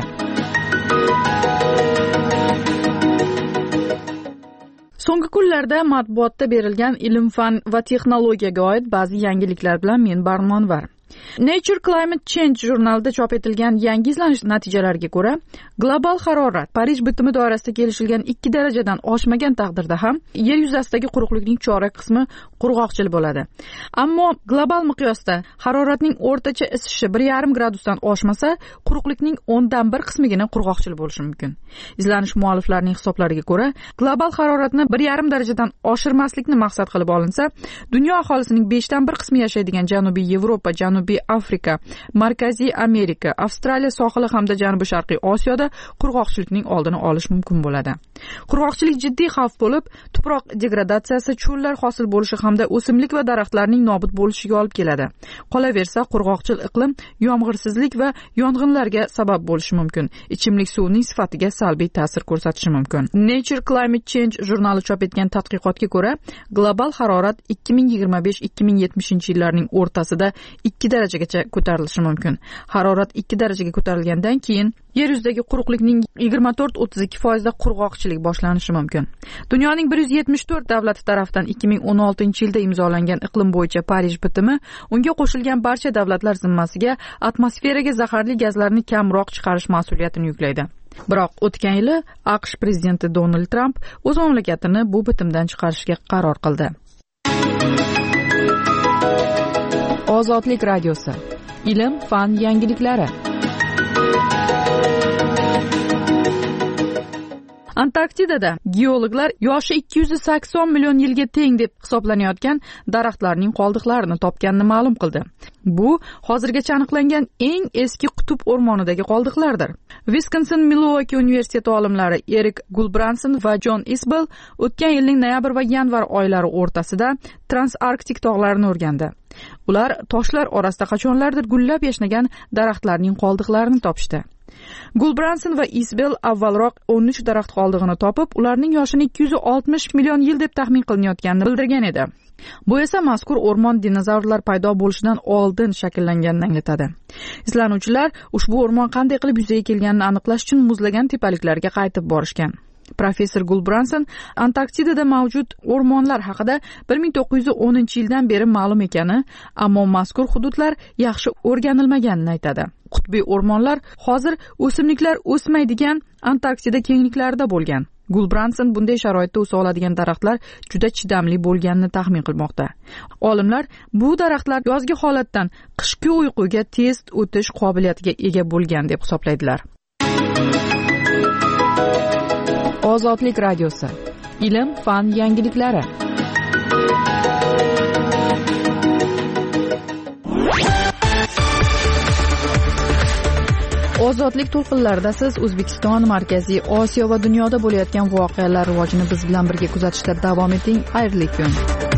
So'nggi kunlarda matbuotda berilgan ilm-fan va texnologiyaga oid ba'zi yangiliklar bilan men barmonvar. Nature Climate Change jurnalida chop etilgan yangi izlanish natijalariga ko'ra, global harorat Parij bitimi doirasida kelishilgan 2 darajadan oshmagan taqdirda ham yer yuzasidagi quruqlikning chorak qismi qurg'oqchil bo'ladi. Ammo global miqyosda haroratning o'rtacha isishi 1,5 gradusdan oshmasa, quruqlikning 1/10 qismigina qurg'oqchil bo'lishi mumkin. Izlanish mualliflarining hisoblariga ko'ra, global haroratni 1,5 darajadan oshirmaslikni maqsad qilib olinsa, dunyo aholisining 5/1 qismi yashaydigan Janubiy Yevropa, Janubiy Afrika, Markaziy Amerika, Avstraliya sohili hamda Janubiy Sharqiy Osiyoda qurg'oqchilikning oldini olish mumkin bo'ladi. Qurg'oqchilik jiddiy xavf bo'lib, tuproq degradatsiyasi, cho'llar hosil bo'lishi hamda o'simlik va daraxtlarning nobud bo'lishiga olib keladi. Qolaversa, qurg'oqchil iqlim yomg'irsizlik va yong'inlarga sabab bo'lishi mumkin. Ichimlik suvining sifatiga salbiy ta'sir ko'rsatishi mumkin. Nature Climate Change jurnali chop etgan tadqiqotga ko'ra, global harorat 2025-2070 yillarning o'rtasida 2 darajagacha ko'tarilishi mumkin. Harorat 2 darajaga ko'tarilgandan keyin yer yuzidagi quruqlikning 24-32% qurg'oqchilik boshlanishi mumkin. Dunyoning 174 davlati tomonidan 2016-yilda imzolangan iqlim bo'yicha Parij bitimi unga qo'shilgan barcha davlatlar zimmasiga atmosferaga zaharli gazlarni kamroq chiqarish mas'uliyatini yuklaydi. Biroq o'tgan yili AQSh prezidenti Donald Tramp o'z mamlakatini bu bitimdan chiqarishga qaror qildi. Ozodlik radiosi. Ilm, fan yangiliklari. Antarktidada geologlar yoshi 280 million yilga teng deb hisoblanayotgan daraxtlarning qoldiqlarini topganini ma'lum qildi. Bu hozirgacha aniqlangan eng eski qutb o'rmonidagi qoldiqlardir. Wisconsin-Milwaukee universiteti olimlari Erik Gulbranson va John Isbell o'tgan yilning noyabr va yanvar oylari o'rtasida Transanktik tog'larini o'rgandi. Ular toshlar orasida qachonlardir gullab yashnagan daraxtlarning qoldiqlarini topishdi. Gulbranson va Isbell avvalroq 13 daraxt qoldig'ini topib, ularning yoshini 260 million yil deb taxmin qilinayotganini bildirgan edi. Bu esa mazkur o'rmon dinozavrlar paydo bo'lishidan oldin shakllanganini anglatadi. Izlanuvchilar ushbu o'rmon qanday qilib yuzaga kelganini aniqlash uchun muzlagan tepaliklarga qaytib borishgan. Professor Gulbranson Antarktidada mavjud o'rmonlar haqida 1910-yildan beri ma'lum ekani, ammo mazkur hududlar yaxshi o'rganilmaganini aytadi. Qutbiy o'rmonlar hozir o'simliklar o'smaydigan Antarktida kengliklarida bo'lgan. Gulbranson bunday sharoitda o'sa oladigan daraxtlar juda chidamli bo'lganini taxmin qilmoqda. Olimlar bu daraxtlar yozgi holatdan qishki uyquga tez o'tish qobiliyatiga ega bo'lgan deb hisoblaydilar. Ozodlik radiosi. Ilm, fan yangiliklari. Ozodlik to'lqinlarida siz O'zbekiston, Markaziy Osiyo va dunyoda bo'layotgan voqealar rivojini biz bilan birga kuzatishda davom eting. Xayrli kun.